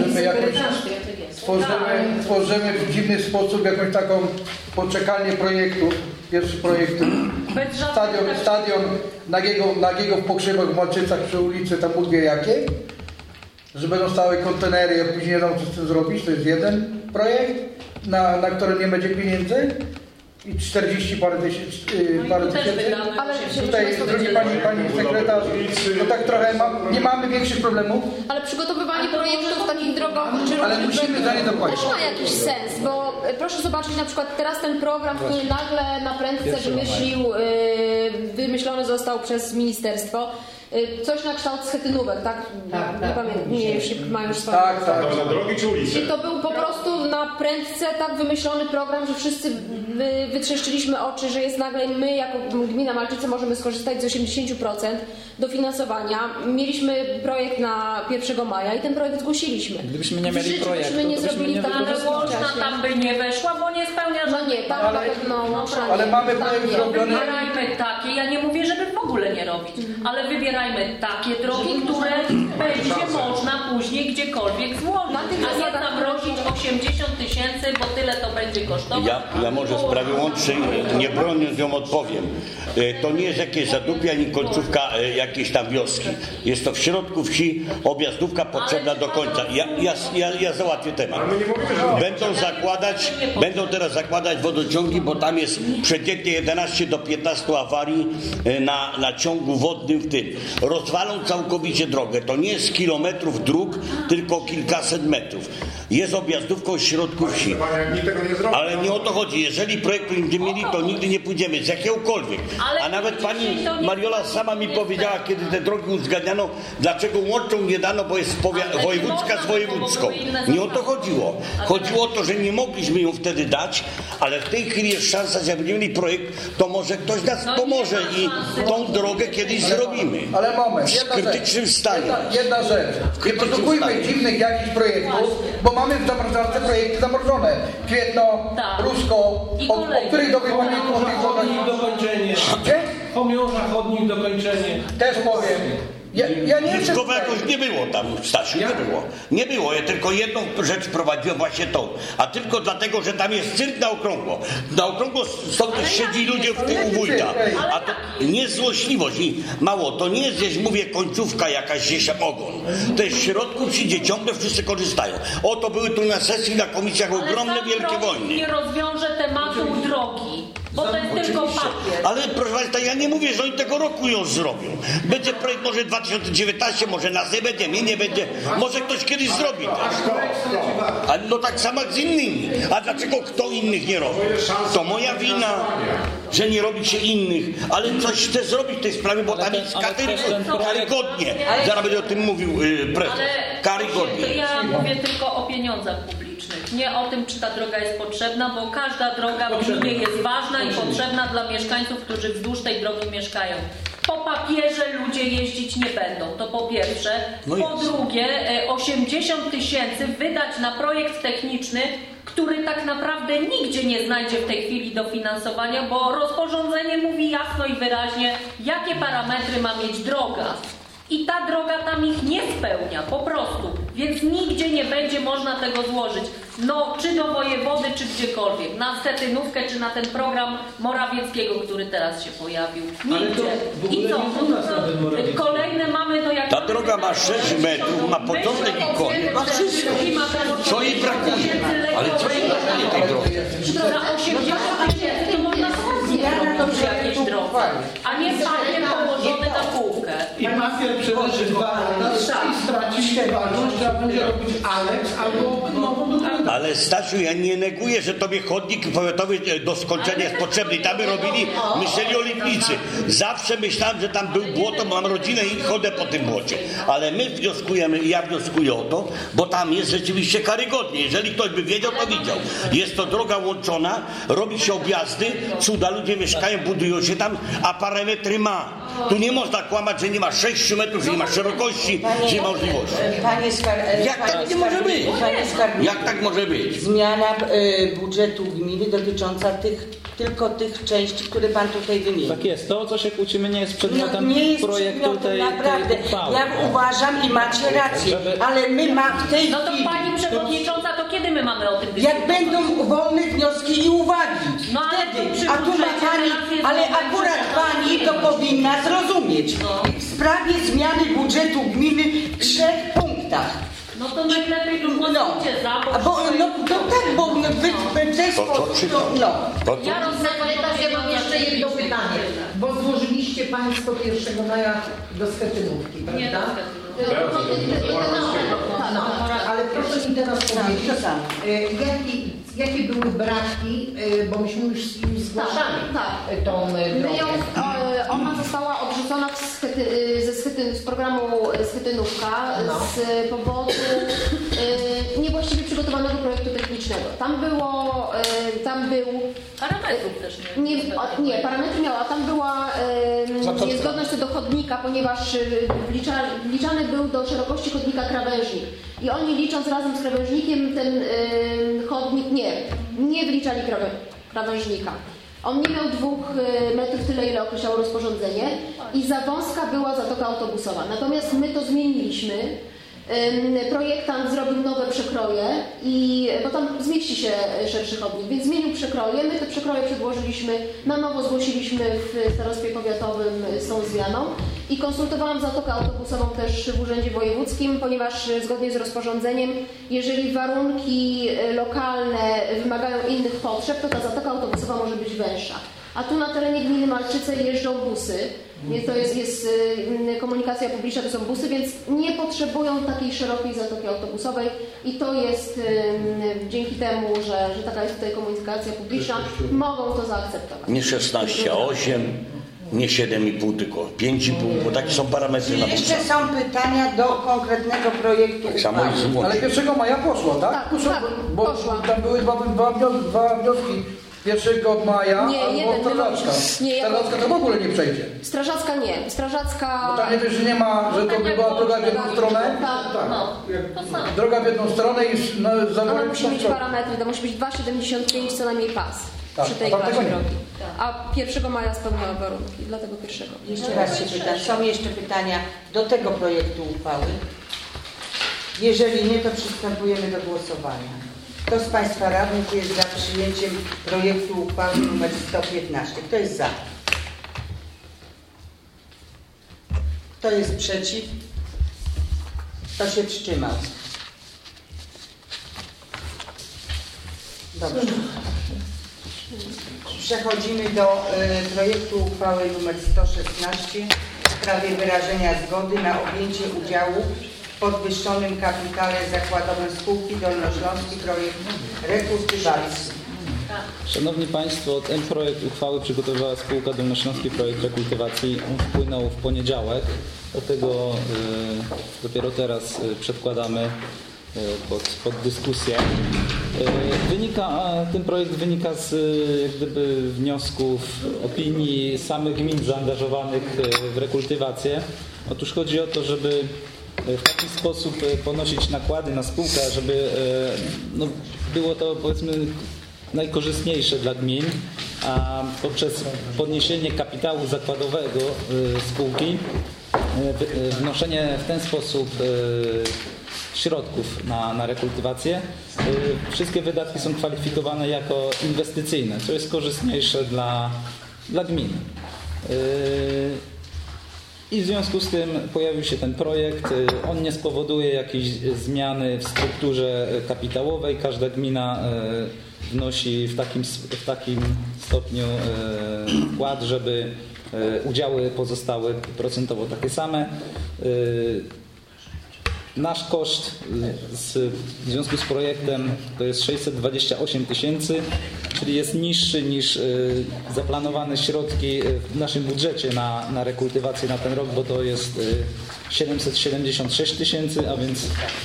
tworzymy w dziwny sposób jakąś taką poczekalnię projektów, pierwszy projekt, stadion nagiego w Pokrzywach, w Malczycach przy ulicy, tam Bóg wie jakiej, że będą stałe kontenery, a później nie wiadomo co z tym zrobić, to jest jeden projekt, na który nie będzie pieniędzy i 40 parę tysięcy. Ale tutaj drugi pani sekretarz, to tak trochę nie mamy większych problemów. Ale przygotowywanie projektów takich drogowych, ale musimy za nie dopłacić. Też ma jakiś sens, bo proszę zobaczyć na przykład teraz ten program, który nagle na prędce wymyślony został przez ministerstwo. Coś na kształt schetynówek, tak? Nie pamiętam, mają już swoje. Tak. Na drogi czy ulicy? I to był po prostu na prędce tak wymyślony program, że wszyscy wytrzeszczyliśmy oczy, że jest nagle my jako gmina Malczyce możemy skorzystać z 80% dofinansowania. Mieliśmy projekt na 1 maja i ten projekt zgłosiliśmy. Gdybyśmy nie mieli projektu, to nie zrobili tak, ale Łączna tam by nie weszła, bo nie spełnia żadnych. Nie, tam na pewno Łączna ale nie. mamy projekt zrobiony. Wybierajmy takie, ja nie mówię, żeby w ogóle nie robić, ale wybierajmy takie drogi, które będzie można później gdziekolwiek złożyć, a nie zamrozić 80 000, bo tyle to będzie kosztować. Ja może w sprawie łącznej, nie broniąc ją, odpowiem. To nie jest jakieś zadupie, ani końcówka jakiejś tam wioski. Jest to w środku wsi objazdówka potrzebna do końca. Ja załatwię temat. Będą teraz zakładać wodociągi, bo tam jest przeciętnie 11 do 15 awarii na ciągu wodnym w tym. Rozwalą całkowicie drogę. To nie jest kilometrów dróg, tylko kilkaset metrów. Jest objazdówką w środku wsi. Ale nie o to chodzi. Jeżeli projektu będziemy mieli, to nigdy nie pójdziemy z jakiegokolwiek. A nawet pani Mariola sama mi powiedziała, kiedy te drogi uzgadniano, dlaczego Łączną nie dano, bo jest wojewódzka z wojewódzką. wojewódzką. Nie o to chodziło. Chodziło o to, że nie mogliśmy ją wtedy dać, ale w tej chwili jest szansa, że jak będziemy mieli projekt, to może ktoś nas pomoże i tą drogę kiedyś zrobimy. Ale moment, w krytycznym stanie. Jedna rzecz. Nie produkujmy dziwnych jakichś projektów, bo mamy w zamrażarce projekty zamrożone. Kwietno, Rusko, o których do dokończenie. Chomioza, chodnik, dokończenie. Też powiem. Ja nie wiem. Jakoś nie było tam, Stasiu, nie było. Nie było, ja tylko jedną rzecz prowadziłem, właśnie tą. A tylko dlatego, że tam jest cyrk na okrągło. Na okrągło są też siedzi ludzie w tym wójta. A to nie złośliwość. I mało, to nie jest gdzieś, mówię, końcówka jakaś gdzieś ogon. To jest w środku, przyjdzie ciągle, wszyscy korzystają. To były tu na sesji, na komisjach ogromne, wielkie wojny. Nie rozwiąże tematu drogi. Bo to jest tylko papier. Ale proszę Państwa, ja nie mówię, że oni tego roku ją zrobią. Będzie projekt może 2019, może nas nie będzie, mnie nie będzie. Może ktoś kiedyś zrobi też. Ale no tak samo jak z innymi. A dlaczego kto innych nie robi? To moja wina, że nie robi się innych. Ale coś chce zrobić w tej sprawie, bo tam jest karygodnie. Zaraz będzie o tym mówił prezes. Karygodnie. Ja mówię tylko o pieniądzach publicznych. Nie o tym, czy ta droga jest potrzebna, bo każda droga w gminie jest ważna i potrzebna dla mieszkańców, którzy wzdłuż tej drogi mieszkają. Po papierze ludzie jeździć nie będą, to po pierwsze. Po drugie, 80 000 wydać na projekt techniczny, który tak naprawdę nigdzie nie znajdzie w tej chwili dofinansowania, bo rozporządzenie mówi jasno i wyraźnie, jakie parametry ma mieć droga. I ta droga tam ich nie spełnia, po prostu. Więc nigdzie nie będzie można tego złożyć. No, czy do wojewody, czy gdziekolwiek. Na schetynówkę, czy na ten program Morawieckiego, który teraz się pojawił. Nigdzie. I co? Kolejne mamy to jak... Ta droga ma 6 metrów, ma początek i koniec. Ma wszystko. Co jej brakuje? Ale co jej brakuje tej drogi? Za 80 000 to można chodnik robić jakieś drogi, a nie papier położony na półkę. I papier przełoży 2 lata i straci ważność, trzeba będzie robić aneks albo nową dokumentację. Ale Stasiu, ja nie neguję, że tobie chodnik powiatowy do skończenia jest potrzebny. I tam by robili, myśleli o Lipnicy. Zawsze myślałem, że tam był błoto, mam rodzinę i chodzę po tym błocie. Ale my wnioskujemy, i ja wnioskuję o to, bo tam jest rzeczywiście karygodnie. Jeżeli ktoś by wiedział, to widział. Jest to droga łączona, robi się objazdy, cuda, ludzie mieszkają, budują się tam, a parametry ma. Tu nie można kłamać, że nie ma 6 metrów, że nie ma szerokości, że nie ma możliwości. Jak tak nie może być? Jak tak może być? Zmiana budżetu gminy dotycząca tylko tych części, które pan tutaj wymienił. Tak jest. To, o co się kłócimy, nie jest przedmiotem projektu tej uchwały. Ja uważam i macie rację, ale my mamy w tej chwili... No to pani przewodnicząca, to kiedy my mamy o tym dyskutować? Jak będą wolne wnioski i uwagi. No, wtedy. A tu ma pani, ale akurat pani to powinna zrozumieć. W sprawie zmiany budżetu gminy w 3 punktach. No to najlepiej głosujcie za, bo w ten sposób... Ja mam jeszcze jedno pytanie, bo złożyliście Państwo 1 maja do schetynówki, prawda? Ale proszę mi teraz powiedzieć, jakie były braki, bo myśmy już zgłaszali tą drogę. Ona została odrzucona z programu Schetynówka z powodu niewłaściwie przygotowanego projektu technicznego. Tam był... Parametrów też nie, parametry miała. Tam była niezgodność co do chodnika, ponieważ wliczany był do szerokości chodnika krawężnik. I oni licząc razem z krawężnikiem ten chodnik nie wliczali krawężnika. On nie miał 2 metrów tyle, ile określało rozporządzenie i za wąska była zatoka autobusowa. Natomiast my to zmieniliśmy. Projektant zrobił nowe przekroje, bo tam zmieści się szerszy chodnik, więc zmienił przekroje. My te przekroje przedłożyliśmy, na nowo zgłosiliśmy w starostwie powiatowym z tą zmianą i konsultowałam zatokę autobusową też w Urzędzie Wojewódzkim, ponieważ zgodnie z rozporządzeniem, jeżeli warunki lokalne wymagają innych potrzeb, to ta zatoka autobusowa może być węższa. A tu na terenie gminy Malczyce jeżdżą busy, to jest komunikacja publiczna, to są busy, więc nie potrzebują takiej szerokiej zatoki autobusowej i to jest dzięki temu, że taka jest tutaj komunikacja publiczna, mogą to zaakceptować. Nie 16, a 8. Nie 7,5, tylko 5,5, bo takie są parametry na Jeszcze są pytania do konkretnego projektu uchwały. Ale 1 maja poszła, tak? Tak, bo poszła. tam były dwa wnioski. 1 maja Nie, jeden. strażacka. Strażacka to w ogóle nie przejdzie. Strażacka nie. Strażacka... Bo tam nie wiesz, że nie ma, że to była droga w jedną stronę. Tak. Droga w jedną stronę i Ona musi mieć parametry, to musi być 2,75 co najmniej pas przy tej klasie drogi. A 1 maja spełniała warunki, dlatego 1. Jeszcze raz się pytam, są jeszcze pytania do tego projektu uchwały? Jeżeli nie, to przystępujemy do głosowania. Kto z Państwa radnych jest za przyjęciem projektu uchwały nr 115? Kto jest za? Kto jest przeciw? Kto się wstrzymał? Dobrze. Przechodzimy do projektu uchwały nr 116 w sprawie wyrażenia zgody na objęcie udziału w podwyższonym kapitale zakładowym spółki Dolnośląski Projekt Rekultywacji. Szanowni Państwo, ten projekt uchwały przygotowała spółka Dolnośląski Projekt Rekultywacji. On wpłynął w poniedziałek, dlatego dopiero teraz przedkładamy pod dyskusję. Ten projekt wynika z jak gdyby wniosków, opinii samych gmin zaangażowanych w rekultywację. Otóż chodzi o to, żeby w taki sposób ponosić nakłady na spółkę, żeby było to, powiedzmy, najkorzystniejsze dla gmin, a poprzez podniesienie kapitału zakładowego spółki, wnoszenie w ten sposób środków na rekultywację, wszystkie wydatki są kwalifikowane jako inwestycyjne, co jest korzystniejsze dla gmin. I w związku z tym pojawił się ten projekt. On nie spowoduje jakiejś zmiany w strukturze kapitałowej. Każda gmina wnosi w takim stopniu wkład, żeby udziały pozostały procentowo takie same. Nasz koszt w związku z projektem to jest 628 000, czyli jest niższy niż zaplanowane środki w naszym budżecie na rekultywację na ten rok, bo to jest 776 000, a więc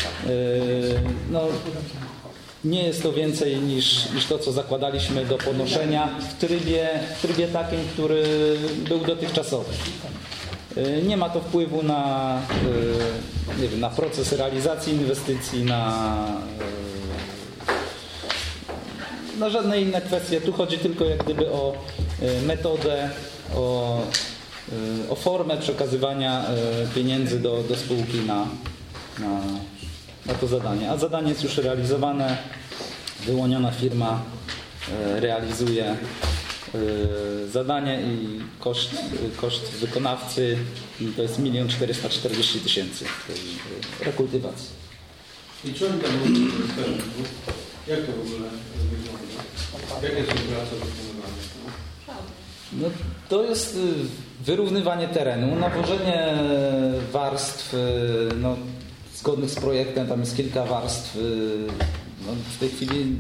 nie jest to więcej niż to, co zakładaliśmy do ponoszenia w trybie takim, który był dotychczasowy. Nie ma to wpływu na proces realizacji inwestycji, na żadne inne kwestie. Tu chodzi tylko jak gdyby o metodę, o formę przekazywania pieniędzy do spółki na to zadanie. A zadanie jest już realizowane. Wyłoniona firma realizuje zadanie i koszt wykonawcy to jest 1 440 000 rekultywacji. I czy oni tam mówią, jak to w ogóle wygląda? Jakie są prace wykonywane? No, to jest wyrównywanie terenu, nawożenie warstw zgodnych z projektem, tam jest kilka warstw. W tej chwili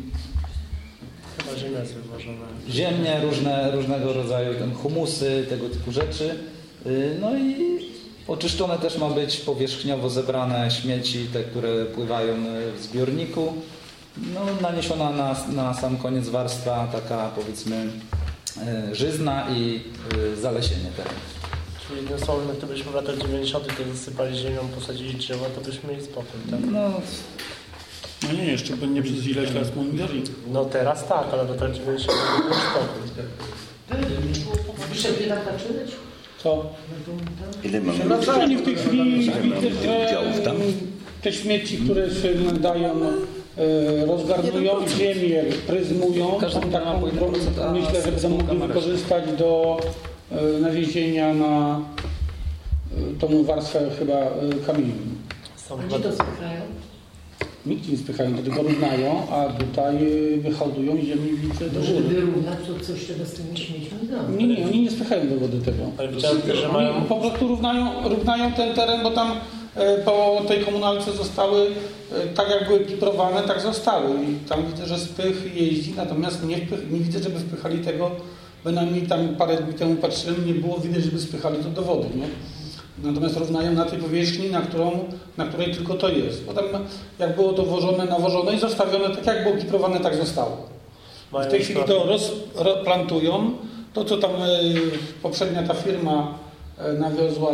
ziemnie, różnego rodzaju humusy, tego typu rzeczy. No i oczyszczone też ma być powierzchniowo zebrane śmieci, te, które pływają w zbiorniku. Naniesiona na sam koniec warstwa taka, powiedzmy, żyzna i zalesienie terenu. Czyli jednym słowem, jak to byśmy w latach 90. to zasypali ziemią, posadzili drzewa, to byśmy mieli spokój, tak? No nie, jeszcze nie przez ileś lat monitoring. No teraz tak, ale w latach 90. to był spokój. Zbyszek, nie tak zaczynać? Co? Ile mamy? W tej chwili widzę, że te śmieci, które się dają, rozgarnują ziemię, pryzmują. Myślę, że będą mogli wykorzystać do nawiezienia na tą warstwę chyba kamieni. Gdzie to spychają? Nikt nie spychają, to tylko równają, a tutaj wyhodują ziemnice do góry. Żeby wyrównać, to coś tego z tymi śmiećmi da. Nie, oni nie spychają do wody tego. Oni po prostu równają ten teren, bo tam po tej komunalce zostały, tak jak były piprowane, tak zostały. I tam widzę, że spych jeździ, natomiast nie widzę, żeby wpychali tego bynajmniej tam parę dni temu patrzyłem, nie było widać, żeby spychali to do wody, nie? Natomiast równają na tej powierzchni, na której tylko to jest. Potem jak było to nawożone i zostawione tak, jak było kiprowane, tak zostało. W tej chwili to rozplantują. To, co tam poprzednia ta firma nawiozła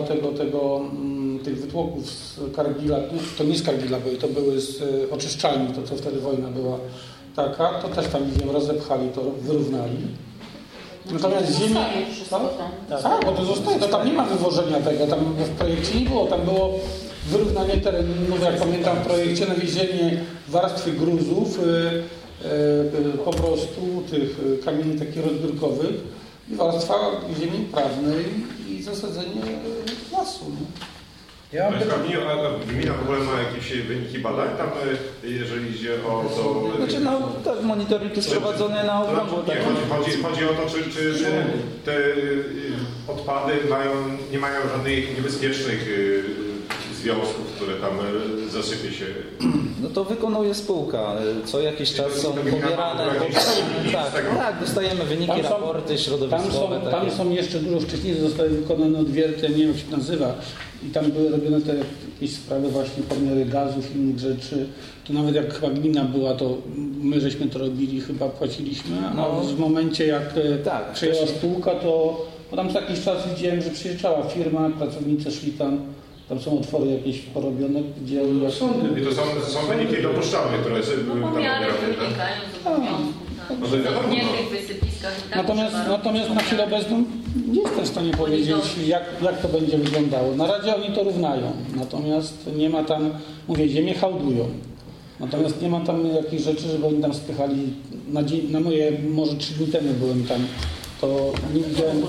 tych wytłoków z Kargila, to nie z Kargila, bo to były z oczyszczalni, to co wtedy wojna była taka, to też tam widziałem, rozepchali to, wyrównali. Natomiast ziemia... Tak, bo to zostaje, to tam nie ma wywożenia tego, tam w projekcie nie było, tam było wyrównanie terenu, jak pamiętam w projekcie, nawiezienie warstwy gruzów, po prostu tych kamieni takich rozbiórkowych i warstwa ziemi uprawnej i zasadzenie lasu. A gmina w ogóle ma jakieś wyniki badań tam, jeżeli idzie o to... Znaczy, tak, monitoring jest prowadzony na okrągło. Tak. Chodzi o to, czy te odpady nie mają żadnych niebezpiecznych związków, które tam zasypie się. No to wykonuje spółka. Co jakiś czas są pobierane. Tak, dostajemy wyniki, raporty środowiskowe. Tam są jeszcze dużo wcześniej, zostały wykonane odwierty, nie wiem jak się nazywa. I tam były robione te jakieś sprawy właśnie pomiary gazów, innych rzeczy. To nawet jak chyba gmina była, to my żeśmy to robili, chyba płaciliśmy. A w momencie jak przyjęła spółka, to bo tam co jakiś czas widziałem, że przyjeżdżała firma, pracownicy szli tam są otwory jakieś porobione, gdzie... I to są wyniki dopuszczalne, które były tam pomiary wynikają z obowiązków. Nie w tych wysypiskach i tak. Natomiast na chwilę obecną nie jestem w stanie powiedzieć, jak to będzie wyglądało. Na razie oni to równają, natomiast nie ma tam, mówię, ziemię hałdują. Natomiast nie ma tam jakichś rzeczy, żeby oni tam spychali. Na moje, może 3 dni temu byłem tam, to nie widziałem...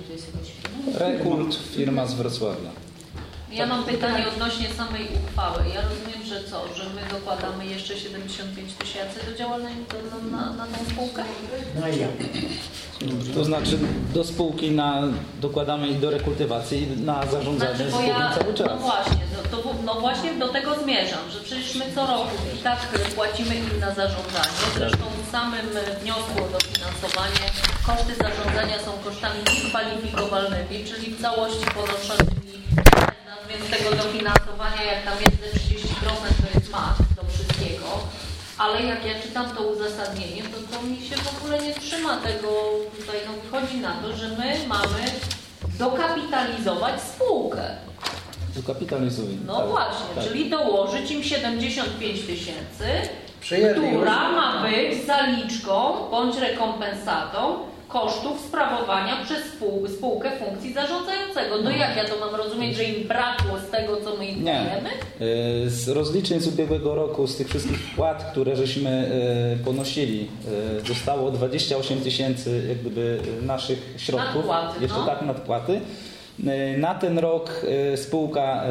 Rekult, firma z Wrocławia. Ja mam pytanie odnośnie samej uchwały. Ja rozumiem, że my dokładamy jeszcze 75 000 do działalności na tą spółkę? No i ja. To znaczy do spółki dokładamy i do rekultywacji, i na zarządzanie spółką cały czas. No właśnie do tego zmierzam, że przecież my co roku i tak płacimy im na zarządzanie. Zresztą w samym wniosku o dofinansowanie koszty zarządzania są kosztami niekwalifikowalnymi, czyli w całości ponoszonymi. Więc tego dofinansowania, jak tam jest 30%, to jest maks do wszystkiego. Ale jak ja czytam to uzasadnienie, to mi się w ogóle nie trzyma tego, tutaj wychodzi na to, że my mamy dokapitalizować spółkę. Dokapitalizujemy. No tak, właśnie, tak. Czyli dołożyć im 75 000, Przyjęli która ma być zaliczką bądź rekompensatą kosztów sprawowania przez spółkę funkcji zarządzającego. No jak ja to mam rozumieć, że im brakło z tego, co my im dajemy? Z rozliczeń z ubiegłego roku, z tych wszystkich wpłat, które żeśmy ponosili, zostało 28 000 jak gdyby naszych środków. Nadpłaty, jeszcze tak, nadpłaty. Na ten rok spółka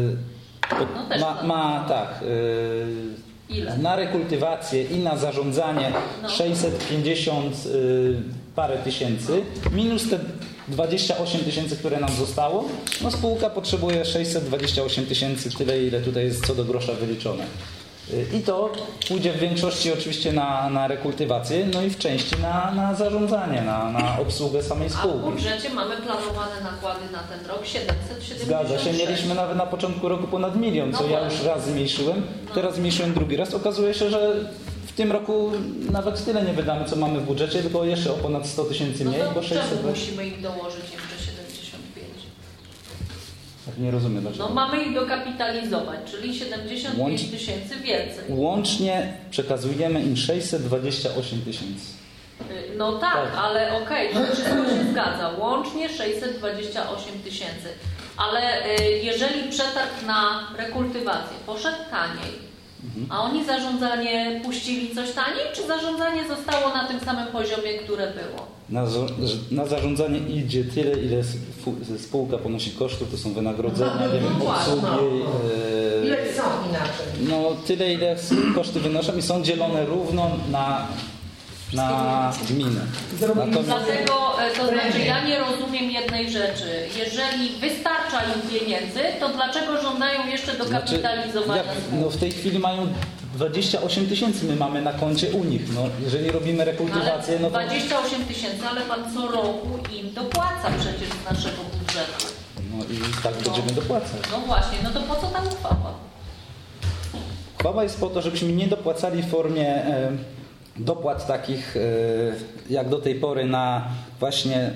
ma Ile? Na rekultywację i na zarządzanie 650 parę tysięcy, minus te 28 000, które nam zostało, no spółka potrzebuje 628 000, tyle ile tutaj jest co do grosza wyliczone. I to pójdzie w większości oczywiście na rekultywację, no i w części na zarządzanie, na obsługę samej spółki. A w budżecie mamy planowane nakłady na ten rok 776. Zgadza się, mieliśmy nawet na początku roku ponad 1 000 000, co ja już raz zmniejszyłem, teraz zmniejszyłem drugi raz. Okazuje się, że w tym roku nawet tyle nie wydamy, co mamy w budżecie, tylko jeszcze o ponad 100 000 mniej, no to bo 600 czemu musimy ich dołożyć jeszcze 75? Tak nie rozumiem dlaczego. No mamy ich dokapitalizować, czyli 75 000 więcej. Łącznie przekazujemy im 628 000. No tak, ale okej, to wszystko się zgadza. Łącznie 628 000. Ale jeżeli przetarg na rekultywację poszedł taniej, a oni zarządzanie puścili coś taniej, czy zarządzanie zostało na tym samym poziomie, które było? Na zarządzanie idzie tyle, ile spółka ponosi kosztów, to są wynagrodzenia, nie wiem, obsługi. Ile są inaczej? No tyle, ile koszty wynoszą i są dzielone równo na gminę. Dlatego, to znaczy ja nie rozumiem jednej rzeczy. Jeżeli wystarcza im pieniędzy, to dlaczego żądają jeszcze dokapitalizowania? No w tej chwili mają 28 tysięcy my mamy na koncie u nich. No, jeżeli robimy rekultywację, no to... 28 tysięcy, ale pan co roku im dopłaca przecież z naszego budżetu. No i tak będziemy dopłacać. No właśnie, no to po co ta uchwała? Uchwała jest po to, żebyśmy nie dopłacali w formie dopłat takich jak do tej pory na właśnie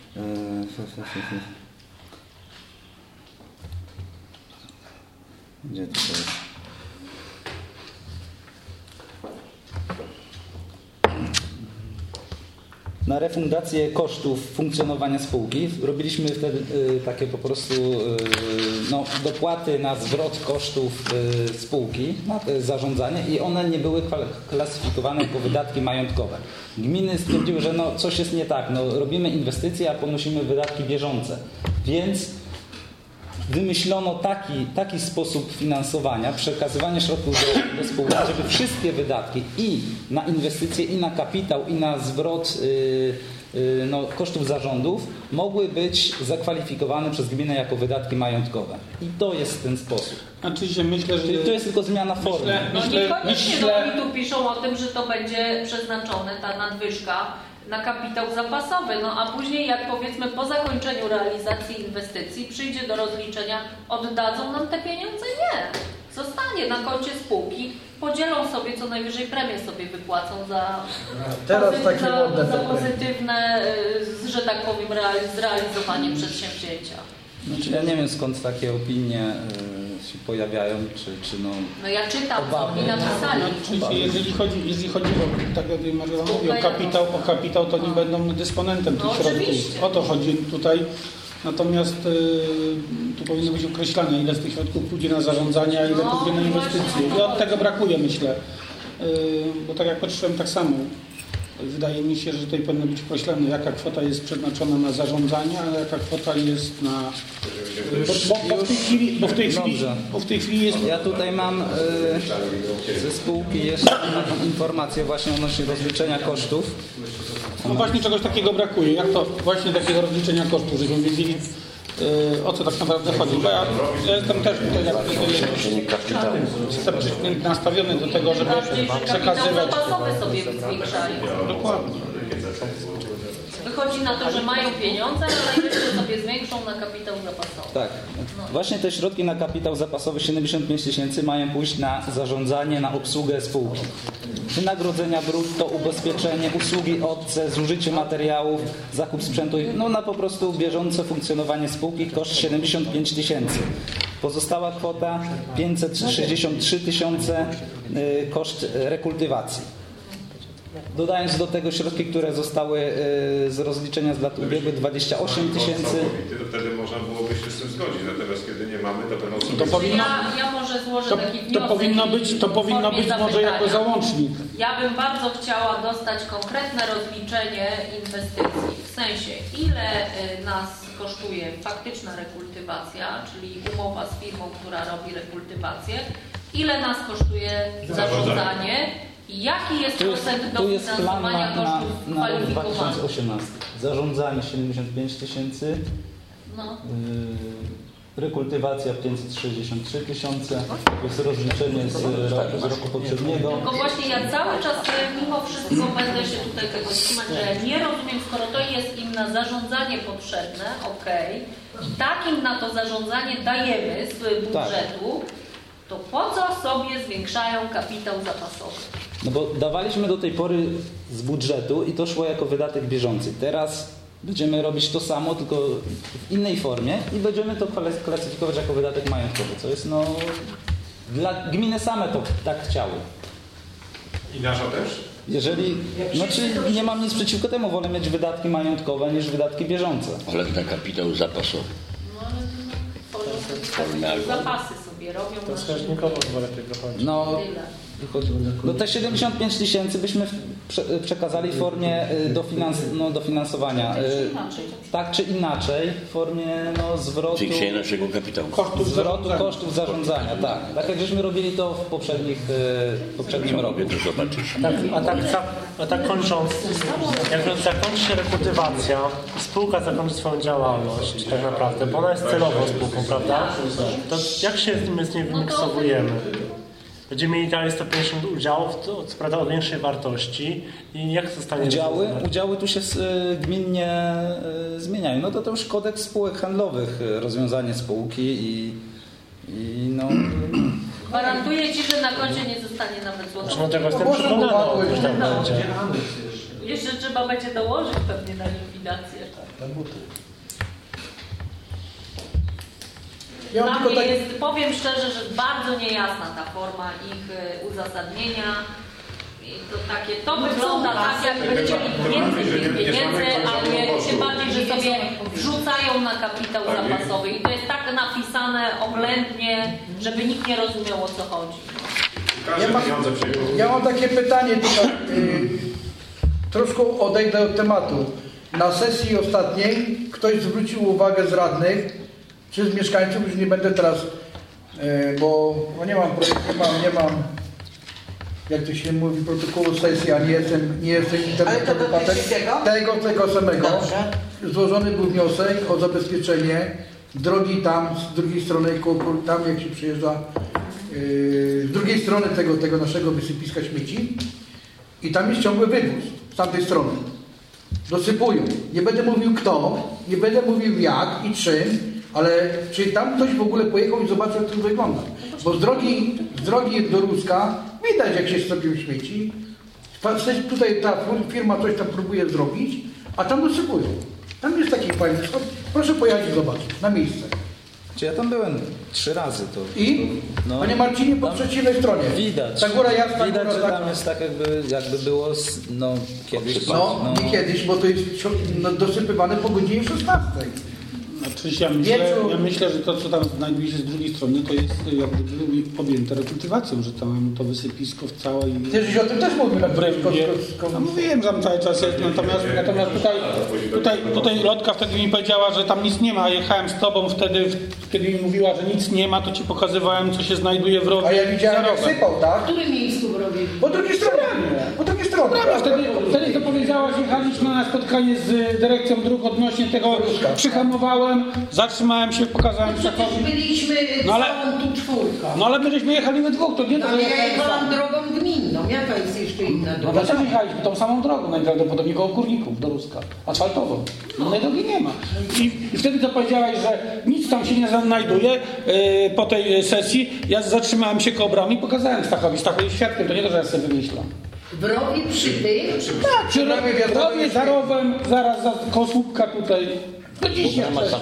gdzie to jest? Na refundację kosztów funkcjonowania spółki. Robiliśmy wtedy takie po prostu dopłaty na zwrot kosztów spółki, na to zarządzanie i one nie były klasyfikowane jako wydatki majątkowe. Gminy stwierdziły, że coś jest nie tak, robimy inwestycje, a ponosimy wydatki bieżące. Więc wymyślono taki sposób finansowania, przekazywania środków do spółki, żeby wszystkie wydatki i na inwestycje, i na kapitał, i na zwrot kosztów zarządów mogły być zakwalifikowane przez gminę jako wydatki majątkowe. I to jest ten sposób. Oczywiście myślę, że... To jest tylko zmiana formy. Niekoniecznie oni tu piszą o tym, że to będzie przeznaczone, ta nadwyżka, na kapitał zapasowy, a później jak powiedzmy po zakończeniu realizacji inwestycji przyjdzie do rozliczenia, oddadzą nam te pieniądze? Nie. Zostanie na koncie spółki, podzielą sobie, co najwyżej premię sobie wypłacą za pozytywne, że tak powiem, zrealizowanie przedsięwzięcia. Znaczy ja nie wiem, skąd takie opinie się pojawiają, czy ja czytam, co oni napisali. Jeżeli chodzi o, tak jak Marzena mówi, o kapitał, to nie będą dysponentem tych środków. Oczywiście. O to chodzi tutaj. Natomiast tu powinno być określane, ile z tych środków pójdzie na zarządzanie, a ile pójdzie na inwestycje. I od tego brakuje, myślę. Bo tak jak patrzyłem, tak samo. Wydaje mi się, że tutaj powinno być określone, jaka kwota jest przeznaczona na zarządzanie, a jaka kwota jest na... Bo w tej chwili jest... Ja tutaj mam ze spółki jeszcze taką informację właśnie odnośnie rozliczenia kosztów. No właśnie czegoś takiego brakuje. Jak to właśnie takiego rozliczenia kosztów, żebyśmy wiedzieli, o co tak naprawdę chodzi. Bo ja jestem też tutaj nastawiony do tego, żeby przekazywać... zapasowy sobie zwiększali. Dokładnie. Wychodzi na to, że mają pieniądze, ale najwyżej sobie zwiększą na kapitał zapasowy. Tak. Właśnie te środki na kapitał zapasowy 75 tysięcy mają pójść na zarządzanie, na obsługę spółki. Wynagrodzenia brutto, ubezpieczenie, usługi OC, zużycie materiałów, zakup sprzętu, na po prostu bieżące funkcjonowanie spółki, koszt 75 tysięcy. Pozostała kwota 563 tysiące, koszt rekultywacji. Dodając do tego środki, które zostały z rozliczenia z lat ubiegłych, 28 tysięcy. Wtedy można byłoby się z tym zgodzić, natomiast kiedy nie mamy, to będą sobie... Ja może złożę taki wniosek. To powinno być może jako załącznik. Ja bym bardzo chciała dostać konkretne rozliczenie inwestycji, w sensie ile nas kosztuje faktyczna rekultywacja, czyli umowa z firmą, która robi rekultywację, ile nas kosztuje zarządzanie, i jaki jest procent dofinansowania kosztów na rok kwalifikowanych? 2018. Zarządzanie 75 tysięcy, rekultywacja 563 tysiące, to jest rozliczenie z roku poprzedniego. Tylko właśnie ja cały czas mimo wszystko będę się tutaj tego trzymać, że ja nie rozumiem, skoro to jest im na zarządzanie potrzebne, i takim na to zarządzanie dajemy z budżetu, to po co sobie zwiększają kapitał zapasowy? No bo dawaliśmy do tej pory z budżetu i to szło jako wydatek bieżący. Teraz będziemy robić to samo, tylko w innej formie i będziemy to klasyfikować jako wydatek majątkowy, co jest dla gminy same to tak chciały. I nasza też? Jeżeli, nie mam nic przeciwko temu, wolę mieć wydatki majątkowe niż wydatki bieżące. Ale na kapitał zapasowy. Zapasy sobie robią. To wskaźnikowo chyba lepiej wychodzi. No te 75 tysięcy byśmy przekazali w formie dofinansowania. Tak czy inaczej, w formie zwrotu. Zwiększenie naszego kapitału. Kosztów zarządzania, tak. Tak jak żeśmy robili to w poprzednim roku. A tak kończąc, jak zakończy się rekultywacja, spółka zakończy swoją działalność tak naprawdę, bo ona jest celową spółką, prawda? To jak się z nim wymiksowujemy? Będziemy mieli dalej 150 udziałów, co prawda o większej wartości. I jak zostanie Udziały tu się gminnie zmieniają. No to już kodeks spółek handlowych, rozwiązanie spółki i no... Gwarantuję Ci, że na koncie nie zostanie nawet złotówki. No tego jestem przekonany, że tam będzie. Jeszcze trzeba będzie dołożyć pewnie na likwidację. Dla mnie jest, powiem szczerze, że bardzo niejasna ta forma ich uzasadnienia. I to wygląda tak, jakby chcieli więcej tych pieniędzy, ale tym bardziej, że sobie wrzucają na kapitał zapasowy. I to jest tak napisane oględnie, żeby nikt nie rozumiał, o co chodzi. Ja mam takie pytanie tutaj. Troszkę odejdę od tematu. Na sesji ostatniej ktoś zwrócił uwagę z radnych, czy z mieszkańców, już nie będę teraz, bo nie mam jak to się mówi, protokołu sesji, a nie jestem internetowy tego samego. Dobrze. Złożony był wniosek o zabezpieczenie drogi tam, z drugiej strony, tam jak się przyjeżdża, z drugiej strony tego naszego wysypiska śmieci i tam jest ciągły wywóz z tamtej strony. Dosypują. Nie będę mówił kto, nie będę mówił jak i czym, ale czy tam ktoś w ogóle pojechał i zobaczył, jak to wygląda? Bo z drogi do Ruska widać, jak się stopią śmieci. Tutaj ta firma coś tam próbuje zrobić, a tam dosypują. Tam jest taki fajny spot. Proszę pojechać i zobaczyć, na miejsce. Ja tam byłem 3 razy. I? No, Panie Marcinie, po przeciwnej stronie. Widać. Ta góra jasna, widać, że tam jest tak jakby było kiedyś. Nie kiedyś, bo to jest dosypywane po godzinie 16. Oczywiście ja myślę, że to, co tam znajduje się z drugiej strony, to jest jakby objęte rekultywacją, że tam to wysypisko w całej... Ty o tym też mówił na No mówiłem, że tam cały czas jest, natomiast tutaj Lotka wtedy mi powiedziała, że tam nic nie ma. Jechałem z tobą wtedy, kiedy mi mówiła, że nic nie ma, to ci pokazywałem, co się znajduje w rowie. A ja widziałem, jak sypał, tak? W którym miejscu w rowie? Po drugiej stronie. Po drugiej stronie. Wtedy to powiedziałaś, jechaliśmy na spotkanie z dyrekcją dróg odnośnie tego, przyhamowałem, zatrzymałem się, pokazałem Krzakowi. Byliśmy całą tu czwórką. No ale my żeśmy jechali we dwóch, to nie to, że ja jechałam drogą gminną, jaka jest jeszcze inna droga? No dlaczego jechaliśmy tą samą drogą, najprawdopodobniej koło Kurników do Ruska, asfaltową. Innej drogi nie ma. I wtedy to powiedziałaś, że nic tam się nie znajduje po tej sesji. Ja zatrzymałem się koło bramy i pokazałem Stachowi. Stach jest świadkiem, to nie to, że ja sobie wymyślam. W rowie przy tym? Tak, przy rowie za rowem, zaraz za koło słupka tutaj. No dzisiaj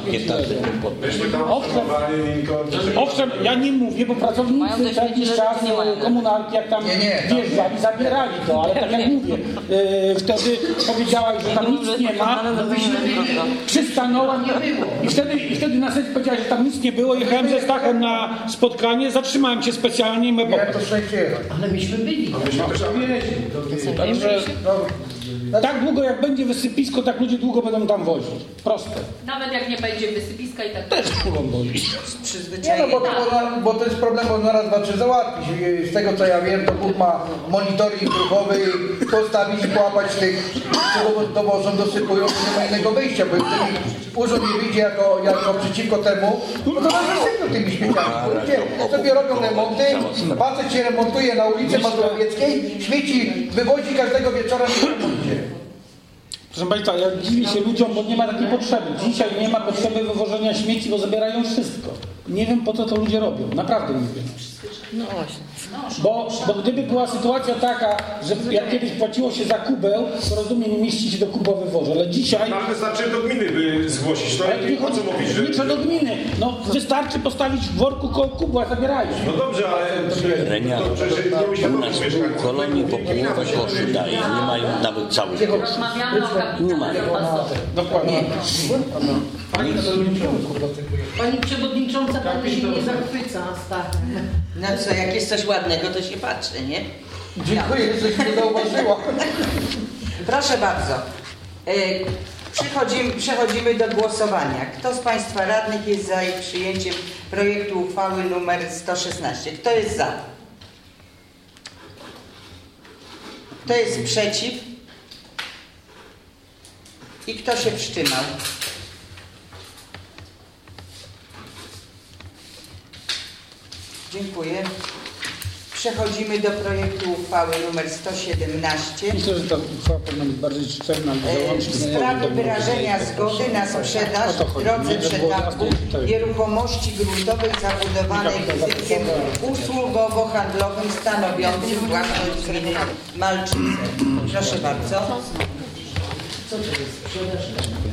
owszem, ja nie mówię, bo pracownicy za jakiś czas komunalki, jak tam wjeżdżali, zabierali to, ale tak jak mówię, wtedy powiedziałaś, że tam nic nie ma, przystanąłem i wtedy na sesji powiedziałaś, że tam nic nie było, jechałem ze Stachem na spotkanie, zatrzymałem się specjalnie i my ale myśmy byli. Także tak długo jak będzie wysypisko, tak ludzie długo będą tam wozić. Proste. Nawet jak nie będzie wysypiska i tak też mogą wozić. Bo to jest problem, bo zaraz trzeba załatwić. Z tego co ja wiem, to Bóg ma monitoring ruchowy, postawić, połapać tych, co dowozą, dosypują, nie ma innego wyjścia, bo jeżeli urząd nie wyjdzie jako przeciwko temu, no to nas wysypią tymi śmieciami. Ludzie sobie robią remonty, facet się remontuje na ulicy Mazurowieckej, śmieci wywozi każdego wieczora na remoncie. Proszę Państwa, ja dziwię się ludziom, bo nie ma takiej potrzeby. Dzisiaj nie ma potrzeby wywożenia śmieci, bo zabierają wszystko. Nie wiem, po co to ludzie robią. Naprawdę nie wiem. No właśnie. Bo gdyby była sytuacja taka, że jak kiedyś płaciło się za kubeł, to rozumiem, nie mieści się do kubowy woże, ale dzisiaj... No, ale wystarczy do gminy by zgłosić, to nie chodzi, co mówisz, że... Nie trzeba do gminy. No wystarczy postawić w worku koło kubła, zabierają. No dobrze, ale... Renia, u nas pół kolonii po połowę koszu daje, nie mają nawet całych koszy. Nie mają. Dokładnie. Pani przewodnicząca, pani się nie zachwyca Stachem. No co, jak jest coś ładnego, to się patrzy, nie? Dziękuję, żeś mnie zauważyła. Proszę bardzo. Przechodzimy do głosowania. Kto z Państwa radnych jest za przyjęciem projektu uchwały nr 116? Kto jest za? Kto jest przeciw? I kto się wstrzymał? Dziękuję. Przechodzimy do projektu uchwały nr 117 Myślę, że ta uchwała powinna być bardziej szczególna, w sprawie wyrażenia zgody na sprzedaż w drodze przetargu nieruchomości gruntowej zabudowanej budynkiem usługowo-handlowym stanowiącym własność gminy Malczyce. Proszę bardzo. Co to jest sprzedaż?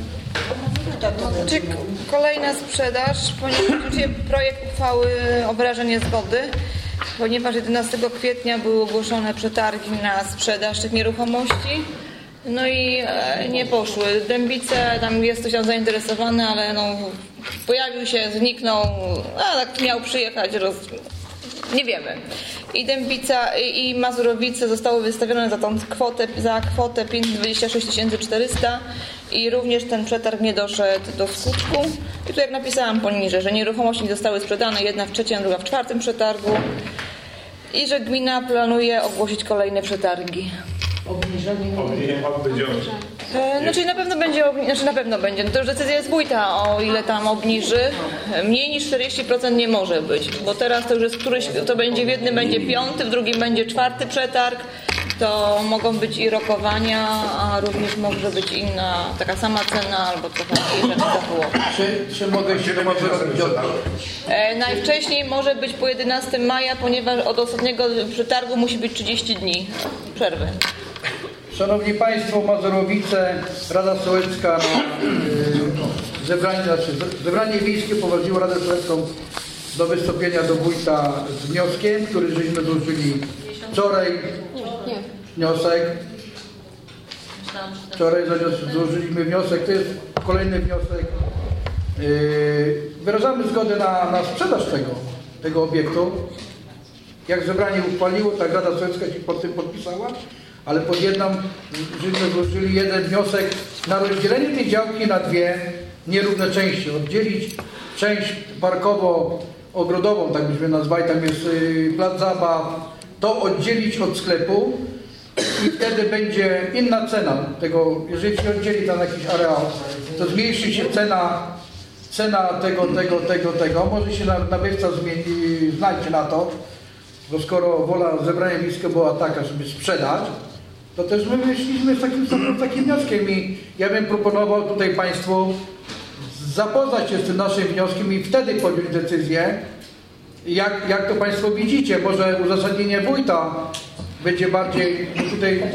Kolejna sprzedaż, ponieważ projekt uchwały o wyrażenie zgody, ponieważ 11 kwietnia były ogłoszone przetargi na sprzedaż tych nieruchomości, no i nie poszły. Dębice, tam jest ktoś tam zainteresowany, ale no, pojawił się, zniknął, a tak miał przyjechać, nie wiemy. I Dębica i Mazurowice zostały wystawione za kwotę 526 400 i również ten przetarg nie doszedł do skutku. I tu jak napisałam poniżej, że nieruchomości nie zostały sprzedane, jedna w trzecim, druga w czwartym przetargu i że gmina planuje ogłosić kolejne przetargi. Znaczy na pewno będzie. No to już decyzja jest wójta, o ile tam obniży. Mniej niż 40% nie może być, bo teraz to już jest któryś, to będzie w jednym będzie 5, w drugim będzie 4 przetarg. To mogą być i rokowania, a również może być inna, taka sama cena albo trochę mniejsza za połowę. Czy mogę się najwcześniej może być po 11 maja, ponieważ od ostatniego przetargu musi być 30 dni przerwy. Szanowni Państwo, Mazurowice, Rada Sołecka zebranie wiejskie powołało Radę Sołecką do wystąpienia do wójta z wnioskiem, który żeśmy złożyli wczoraj. Wniosek. Wczoraj złożyliśmy wniosek, to jest kolejny wniosek. Wyrażamy zgodę na sprzedaż tego obiektu. Jak zebranie uchwaliło, tak Rada Sołecka się pod tym podpisała, ale pod jedną, żeśmy złożyli jeden wniosek na rozdzielenie tej działki na dwie nierówne części. Oddzielić część parkowo-ogrodową, tak byśmy nazwali, tam jest plac zabaw, to oddzielić od sklepu i wtedy będzie inna cena tego, jeżeli się oddzieli tam jakiś areał, to zmniejszy się cena tego, może się nabywca znajdzie na to, bo skoro wola zebrania wiejskiego była taka, żeby sprzedać, to też my wyszliśmy z takim wnioskiem i ja bym proponował tutaj Państwu zapoznać się z tym naszym wnioskiem i wtedy podjąć decyzję, jak to Państwo widzicie. Może uzasadnienie wójta będzie bardziej tutaj.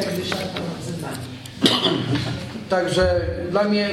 Także dla mnie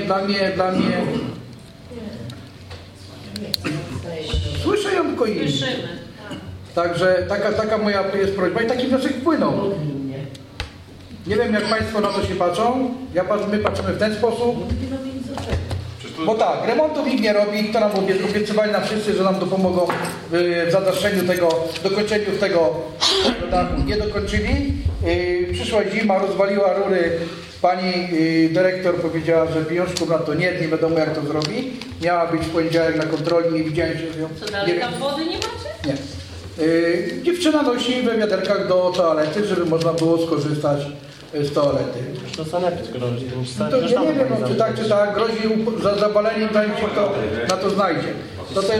słyszę ją tylko iść. Także taka moja jest prośba i taki wniosek wpłynął. Nie wiem, jak Państwo na to się patrzą. My patrzymy w ten sposób. Bo tak, remontów nikt nie robi, to nam obiecywali nam wszyscy, że nam dopomogą w zadaszeniu dokończeniu tego dachu. Nie dokończyli. Przyszła zima, rozwaliła rury. Pani dyrektor powiedziała, że pieniążków na to nie wiadomo jak to zrobi. Miała być w poniedziałek na kontroli, nie widziałem się z nią. Co dalej, tam wody nie macie? Nie. Dziewczyna nosi we wiaderkach do toalety, żeby można było skorzystać z toalety. To sanepid grozi. To nie wiem, czy tak, grozi za zapaleniem, zanim się kto na to znajdzie. To też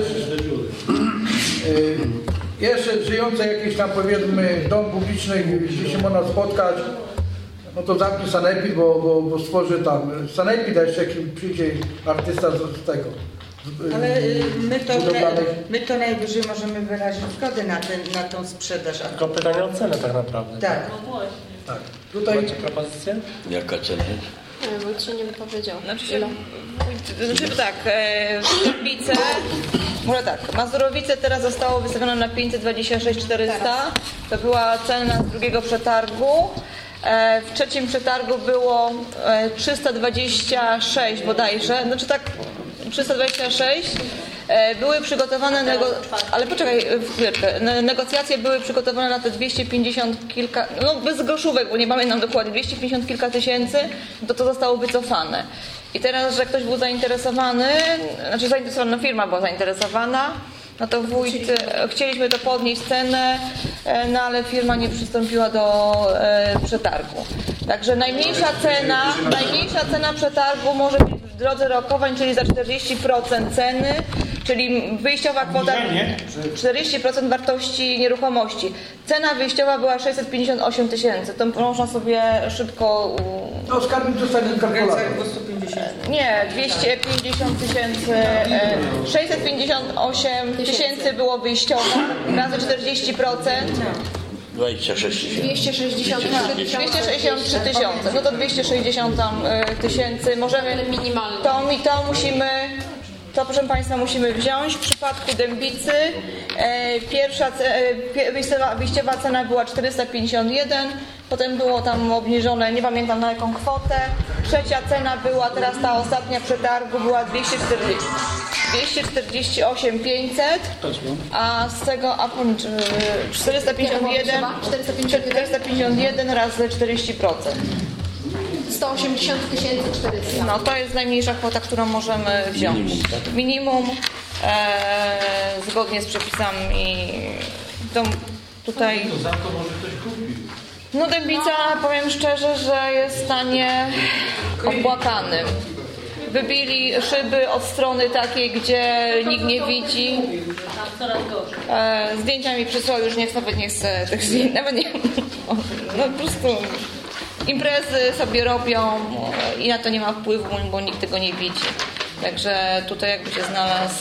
jeszcze żyjące jakieś tam powiedzmy dom publiczny, gdzie się można spotkać, no to zamknie sanepid, bo stworzy tam sanepid, a jeszcze jak przyjdzie artysta z tego. Ale my to najwyżej możemy wyrazić zgodę na tą sprzedaż. Tylko pytanie o cenę tak naprawdę. Tak. No właśnie. Tak. Tutaj macie propozycję? Jaka cena? Wójt się nie wypowiedział. Znaczy tak, Dębice, może tak, Mazurowice teraz zostało wystawione na 526 400. To była cena z drugiego przetargu. W trzecim przetargu było 326 bodajże, znaczy tak 326. Były przygotowane, ale poczekaj chwileczkę, negocjacje były przygotowane na te 250 kilka, no bez groszówek, bo nie pamiętam dokładnie, 250 kilka tysięcy, to zostało wycofane. I teraz, że ktoś był zainteresowany, znaczy zainteresowana firma była zainteresowana, no to chcieliśmy to podnieść cenę, no ale firma nie przystąpiła do przetargu. Także najmniejsza cena przetargu może być w drodze rokowań, czyli za 40% ceny Czyli wyjściowa kwota 40% wartości nieruchomości. Cena wyjściowa była 658 000. To można sobie szybko... No skarbnik dostanie kalkulator. Nie, 250 000. 658 000 było wyjściowe razy 40%. 26 263 000. No to 260 000. Możemy minimalnie. To musimy. To, proszę Państwa, musimy wziąć. W przypadku Dębicy pierwsza wyjściowa cena była 451, potem było tam obniżone, nie pamiętam na jaką kwotę. Trzecia cena była, teraz ta ostatnia przetargu była 248 500, a z tego 451 razy 40%. 180 400. No to jest najmniejsza kwota, którą możemy wziąć. Minimum zgodnie z przepisami. Tutaj. Za to może ktoś kupił. No Dębica, powiem szczerze, że jest w stanie opłakanym. Wybili szyby od strony takiej, gdzie nikt nie widzi. Coraz gorzej. Zdjęcia mi przysłał, już nawet nie chcę tych zdjęć. Nawet nie. No po prostu. Imprezy sobie robią i na to nie ma wpływu, bo nikt tego nie widzi. Także tutaj jakby się znalazł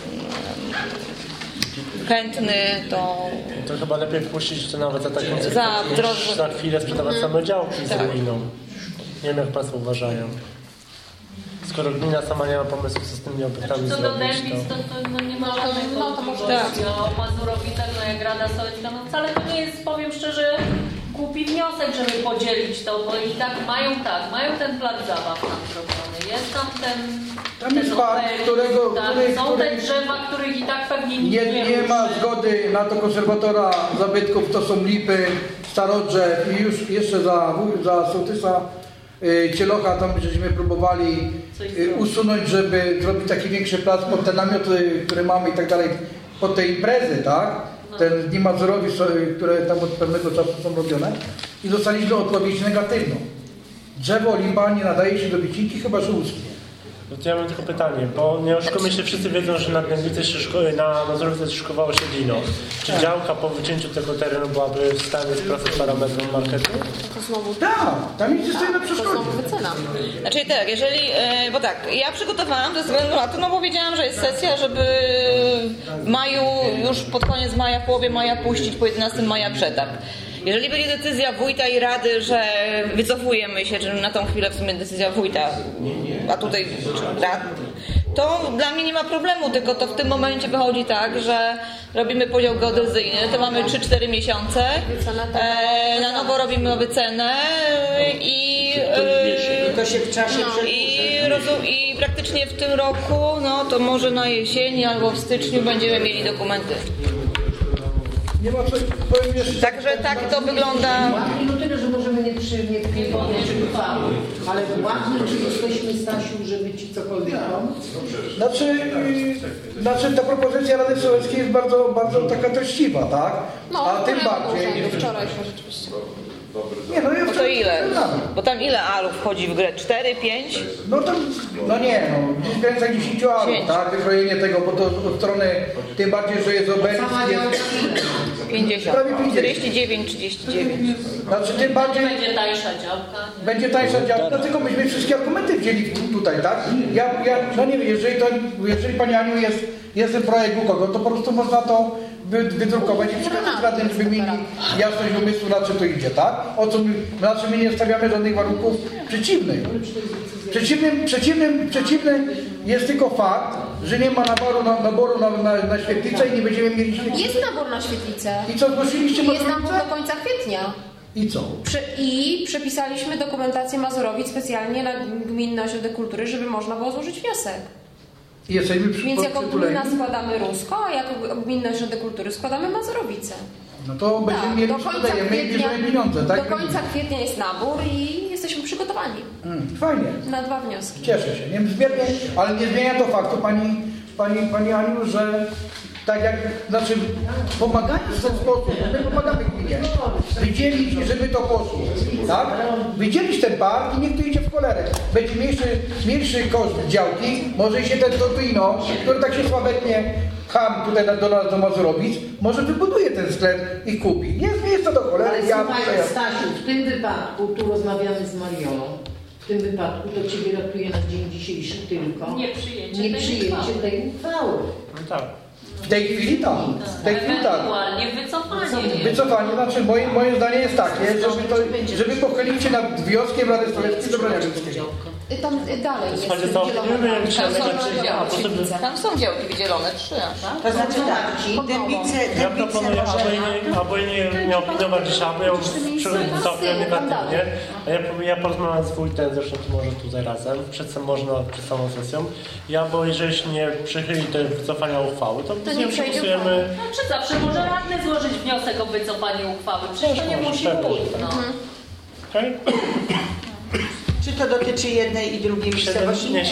chętny, to chyba lepiej wpuścić to nawet za taką cenę, niż za chwilę sprzedawać same działki z ruiną. Nie wiem, jak Państwo uważają. Skoro gmina sama nie ma pomysłu, co z tymi obiektami Co do zrobić, Dębic, to nie ma żadnej wątpliwości. O Mazurowicach, no jak Rada Sołecka, no wcale to nie jest, powiem szczerze, głupi wniosek, żeby podzielić to, bo i mają ten plac zabaw tam zrobiony. Jest tam ten park, są te drzewa, których i tak pewnie nikt nie ma zgody na to konserwatora zabytków, to są lipy, starodrzew i już jeszcze za sołtysa Cielocha tam żeśmy próbowali usunąć, żeby zrobić taki większy plac pod te namioty, które mamy i tak dalej, pod te imprezy, tak? Ten Dni Mazurowi, które tam od pewnego czasu są robione i dostaliśmy odpowiedź negatywną. Drzewo lipa nie nadaje się do wycinki, chyba że uschnie. To ja mam tylko pytanie, bo nie oszukujmy się, wszyscy wiedzą, że na Dębicy na Mazurowice szykowało się wino. Czy działka po wycięciu tego terenu byłaby w stanie sprostać parametrom marketu? Tak, tam nic nie stoi na przeszkodzie. Znaczy tak, jeżeli, bo tak, ja przygotowałam ze względu na to, no bo wiedziałam, że jest sesja, żeby w maju, już pod koniec maja, w połowie maja puścić po 11 maja przetarg. Jeżeli będzie decyzja wójta i rady, że wycofujemy się, czy na tą chwilę w sumie decyzja wójta, a tutaj rad, to dla mnie nie ma problemu, tylko to w tym momencie wychodzi tak, że robimy podział geodezyjny, to mamy 3-4 miesiące, na nowo robimy wycenę i to się w czasie i praktycznie w tym roku, no to może na jesieni albo w styczniu będziemy mieli dokumenty. Nie ma co, powiem jeszcze. Także tak to wygląda. No tyle, że możemy nie ale ładnie, czy jesteśmy, Stasiu, żeby ci cokolwiek pomóc? Znaczy ta propozycja Rady Sołeckiej jest bardzo, bardzo taka treściwa, tak? No, a tym bardziej. Wczoraj rzeczywiście. Nie, no ja to ile? Bo tam ile alów wchodzi w grę? 4, 5? No to, gdzieś w granicach 10 alów, tak? Wykrojenie tego, bo to od strony, tym bardziej, że jest obecnie. 50. 49, 39. Znaczy tym bardziej. Będzie tańsza działka. Będzie tańsza działka, tylko myśmy wszystkie argumenty wzięli tutaj, tak? No nie wiem, jeżeli Pani Aniu jest ten projekt u kogo, to po prostu można to wydrukować i przekazać radnym, żeby mieli jasność umysłu, na czym to idzie, tak? Na czym my nie stawiamy żadnych warunków przeciwnych. Przeciwnym jest tylko fakt, że nie ma naboru na świetlicę i nie będziemy mieli świetlicy. Jest nabór na świetlicę. I co, zgłosiliście Jest nabór do końca kwietnia. I co? I przepisaliśmy dokumentację Mazurowic specjalnie na Gminny Ośrodek Kultury, żeby można było złożyć wniosek. Więc jako gmina składamy Rusko, a jako Gminny Ośrodek Kultury składamy Mazurowice. No to będziemy mieli, sprzedajemy i bierzemy pieniądze, tak? Do końca kwietnia jest nabór i jesteśmy przygotowani. Fajnie. Na 2 wnioski. Cieszę się. Niezmiernie, ale nie zmienia to faktu, Pani Aniu, że tak jak, pomagając w ten sposób, my pomagamy gminie, wydzielić, żeby to poszło, tak? Wydzielić ten park i niech to idzie w cholerę. Będzie mniejszy koszt działki, może się ten Torpino, który tak się sławetnie ham tutaj do nas do Mazurowic, może wybuduje ten sklep i kupi. Jest miejsce do cholery. Ale słuchaj, Stasiu, w tym wypadku, tu rozmawiamy z Mariolą, w tym wypadku to Ciebie ratuje na dzień dzisiejszy tylko nie przyjęcie tej uchwały. No tak. W tej chwili tak. Ewentualnie wycofanie. Wycofanie, znaczy moje zdanie jest takie, żeby pochylić się nad wnioskiem Rady Sowieckiej do Broniarskiego. Tam dalej jest Tam są działki wydzielone, 3. To znaczy tak, Dębice Ja proponuję, aby nie opiniować dzisiaj, aby ją przygotować negatywnie. Ja porozmawiam z wójtem, zresztą to może tutaj razem, przed samą sesją. Bo jeżeli się nie przychyli do wycofania uchwały, to nie przegłosujemy. Czy zawsze może radny złożyć wniosek o wycofanie uchwały? Przecież to nie musi wójt. Okay. Czy to dotyczy jednej i drugiej miejscowości? Nie,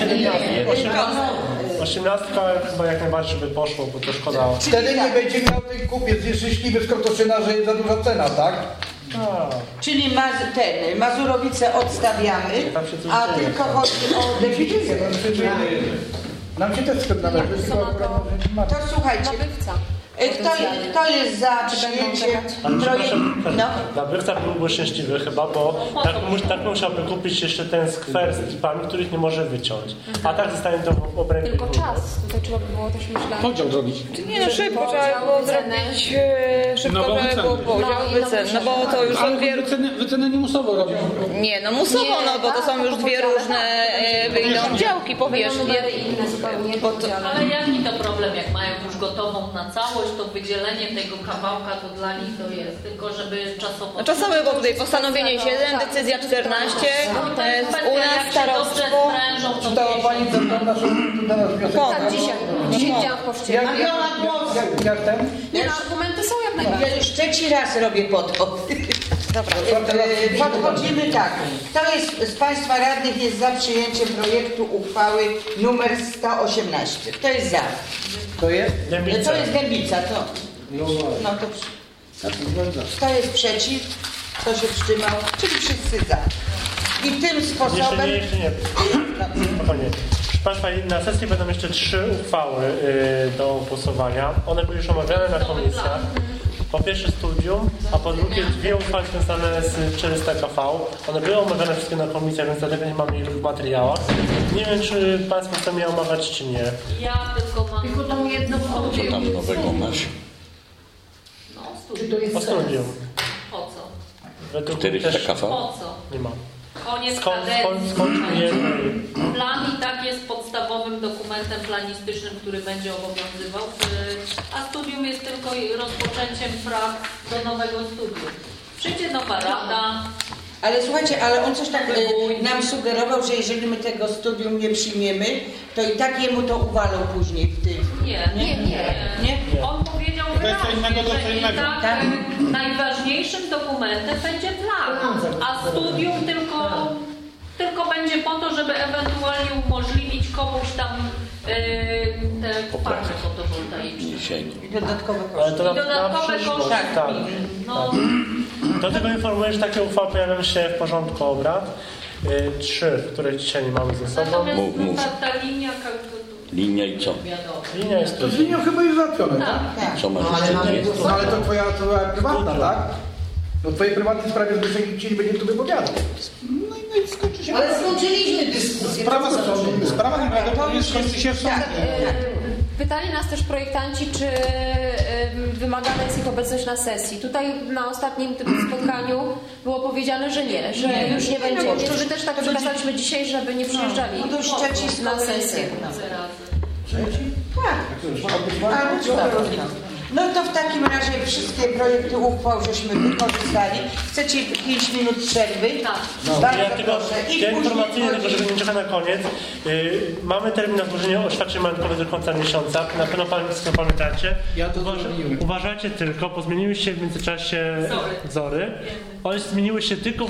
18 chyba jak najbardziej by poszło, bo to szkoda. Wtedy nie będzie miał tej kupiec, jest szczęśliwy z Krotoszyna, że jest za duża cena, tak? Czyli Mazurowice odstawiamy, a tylko chodzi o deficyt. Nam się też sklep należy. To słuchajcie, kto jest za przyjęciem projektu? Nabywca byłby szczęśliwy chyba, bo tak musiałby kupić jeszcze ten skwer z ekipami, których nie może wyciąć. A tak zostanie to w obrębie. Tylko czas. Tutaj trzeba by było też myśleć. Podział zrobić. Nie, szybko trzeba było zrobić, szybko trzeba było podział wycen, no bo to już są dwie... Wycenę nie musowo robić. Nie, no musowo, no bo to są już dwie różne wyjdą działki powierzchni. Ale jaki to problem, jak mają już gotową na całość, to wydzielenie tego kawałka to dla nich to jest, tylko żeby czasowo... No czasowe, bo tutaj postanowienie 7, decyzja 14, u nas starostwo... Czytała Pani do nas wniosek? Tak, dzisiaj chciałam w poczcie. Jak ten? Nie, argumenty są jak najbardziej. Ja już trzeci raz robię podchod. Dobra. Podchodzimy tak. Kto jest z Państwa radnych jest za przyjęciem projektu uchwały numer 118? Kto jest za? To jest? Dębica. To jest Dębica, to. No to kto jest przeciw? Kto się wstrzymał? Czyli wszyscy za. I tym sposobem... Jeszcze nie. Spokojnie. Proszę Państwa, na sesji będą jeszcze 3 uchwały do głosowania. One były już omawiane na komisjach. Po pierwsze studium, a po drugie 2 uchwały związane z 400 kV. One były omawiane wszystkie na komisjach, więc dlatego nie mamy ich w materiałach. Nie wiem, czy Państwo chcą je omawiać, czy nie. Ja tylko mam... Tylko tą jedną Co tam nowego masz? No, Czy to jest O studium. Po co? Według 400 kV? Po co? Nie ma. Koniec Plan i tak jest podstawowym dokumentem planistycznym, który będzie obowiązywał, a studium jest tylko rozpoczęciem prac do nowego studium. Przyjdzie nowa rada. Ale słuchajcie, ale on coś tak nam sugerował, że jeżeli my tego studium nie przyjmiemy, to i tak jemu to uwalą później w tym. Nie. On powiedział wyraźnie, że i tak najważniejszym dokumentem będzie plan, a studium tylko będzie po to, żeby ewentualnie umożliwić komuś tam te parze fotowoltaiczne. I dodatkowe Ale koszty. to Dodatkowe koszty. Tak. No. Do tego informuję, że takie uchwały pojawią się w porządku obrad. 3, które dzisiaj nie mamy ze sobą. Natomiast ta linia... Linia i co? Linia jest To z linią chyba już załatwione, tak? Co masz? Ale to twoja prywatna, tak? No w twojej prywatnej sprawie zbyt ci nie będzie tu wypowiadał. No i skończy się. Ale skończyliśmy dyskusję. Sprawa nie skończy się w sądzie. Pytali nas też projektanci, czy wymagana jest ich obecność na sesji. Tutaj na ostatnim tym spotkaniu było powiedziane, że nie, że już nie będzie. Więc my też tak przekazaliśmy dzisiaj, żeby nie przyjeżdżali na sesję. No to w takim razie wszystkie projekty uchwał żeśmy wykorzystali. Chcecie 5 minut przerwy? Tak. Bardzo Ja tylko proszę. informacyjnie, tylko żeby nie czekać na koniec. Mamy termin na złożenie oświadczeń majątkowych do końca miesiąca. Na pewno Państwo pamiętacie. Ja to zrobiłem. Uważajcie tylko, bo zmieniły się w międzyczasie wzory. One zmieniły się tylko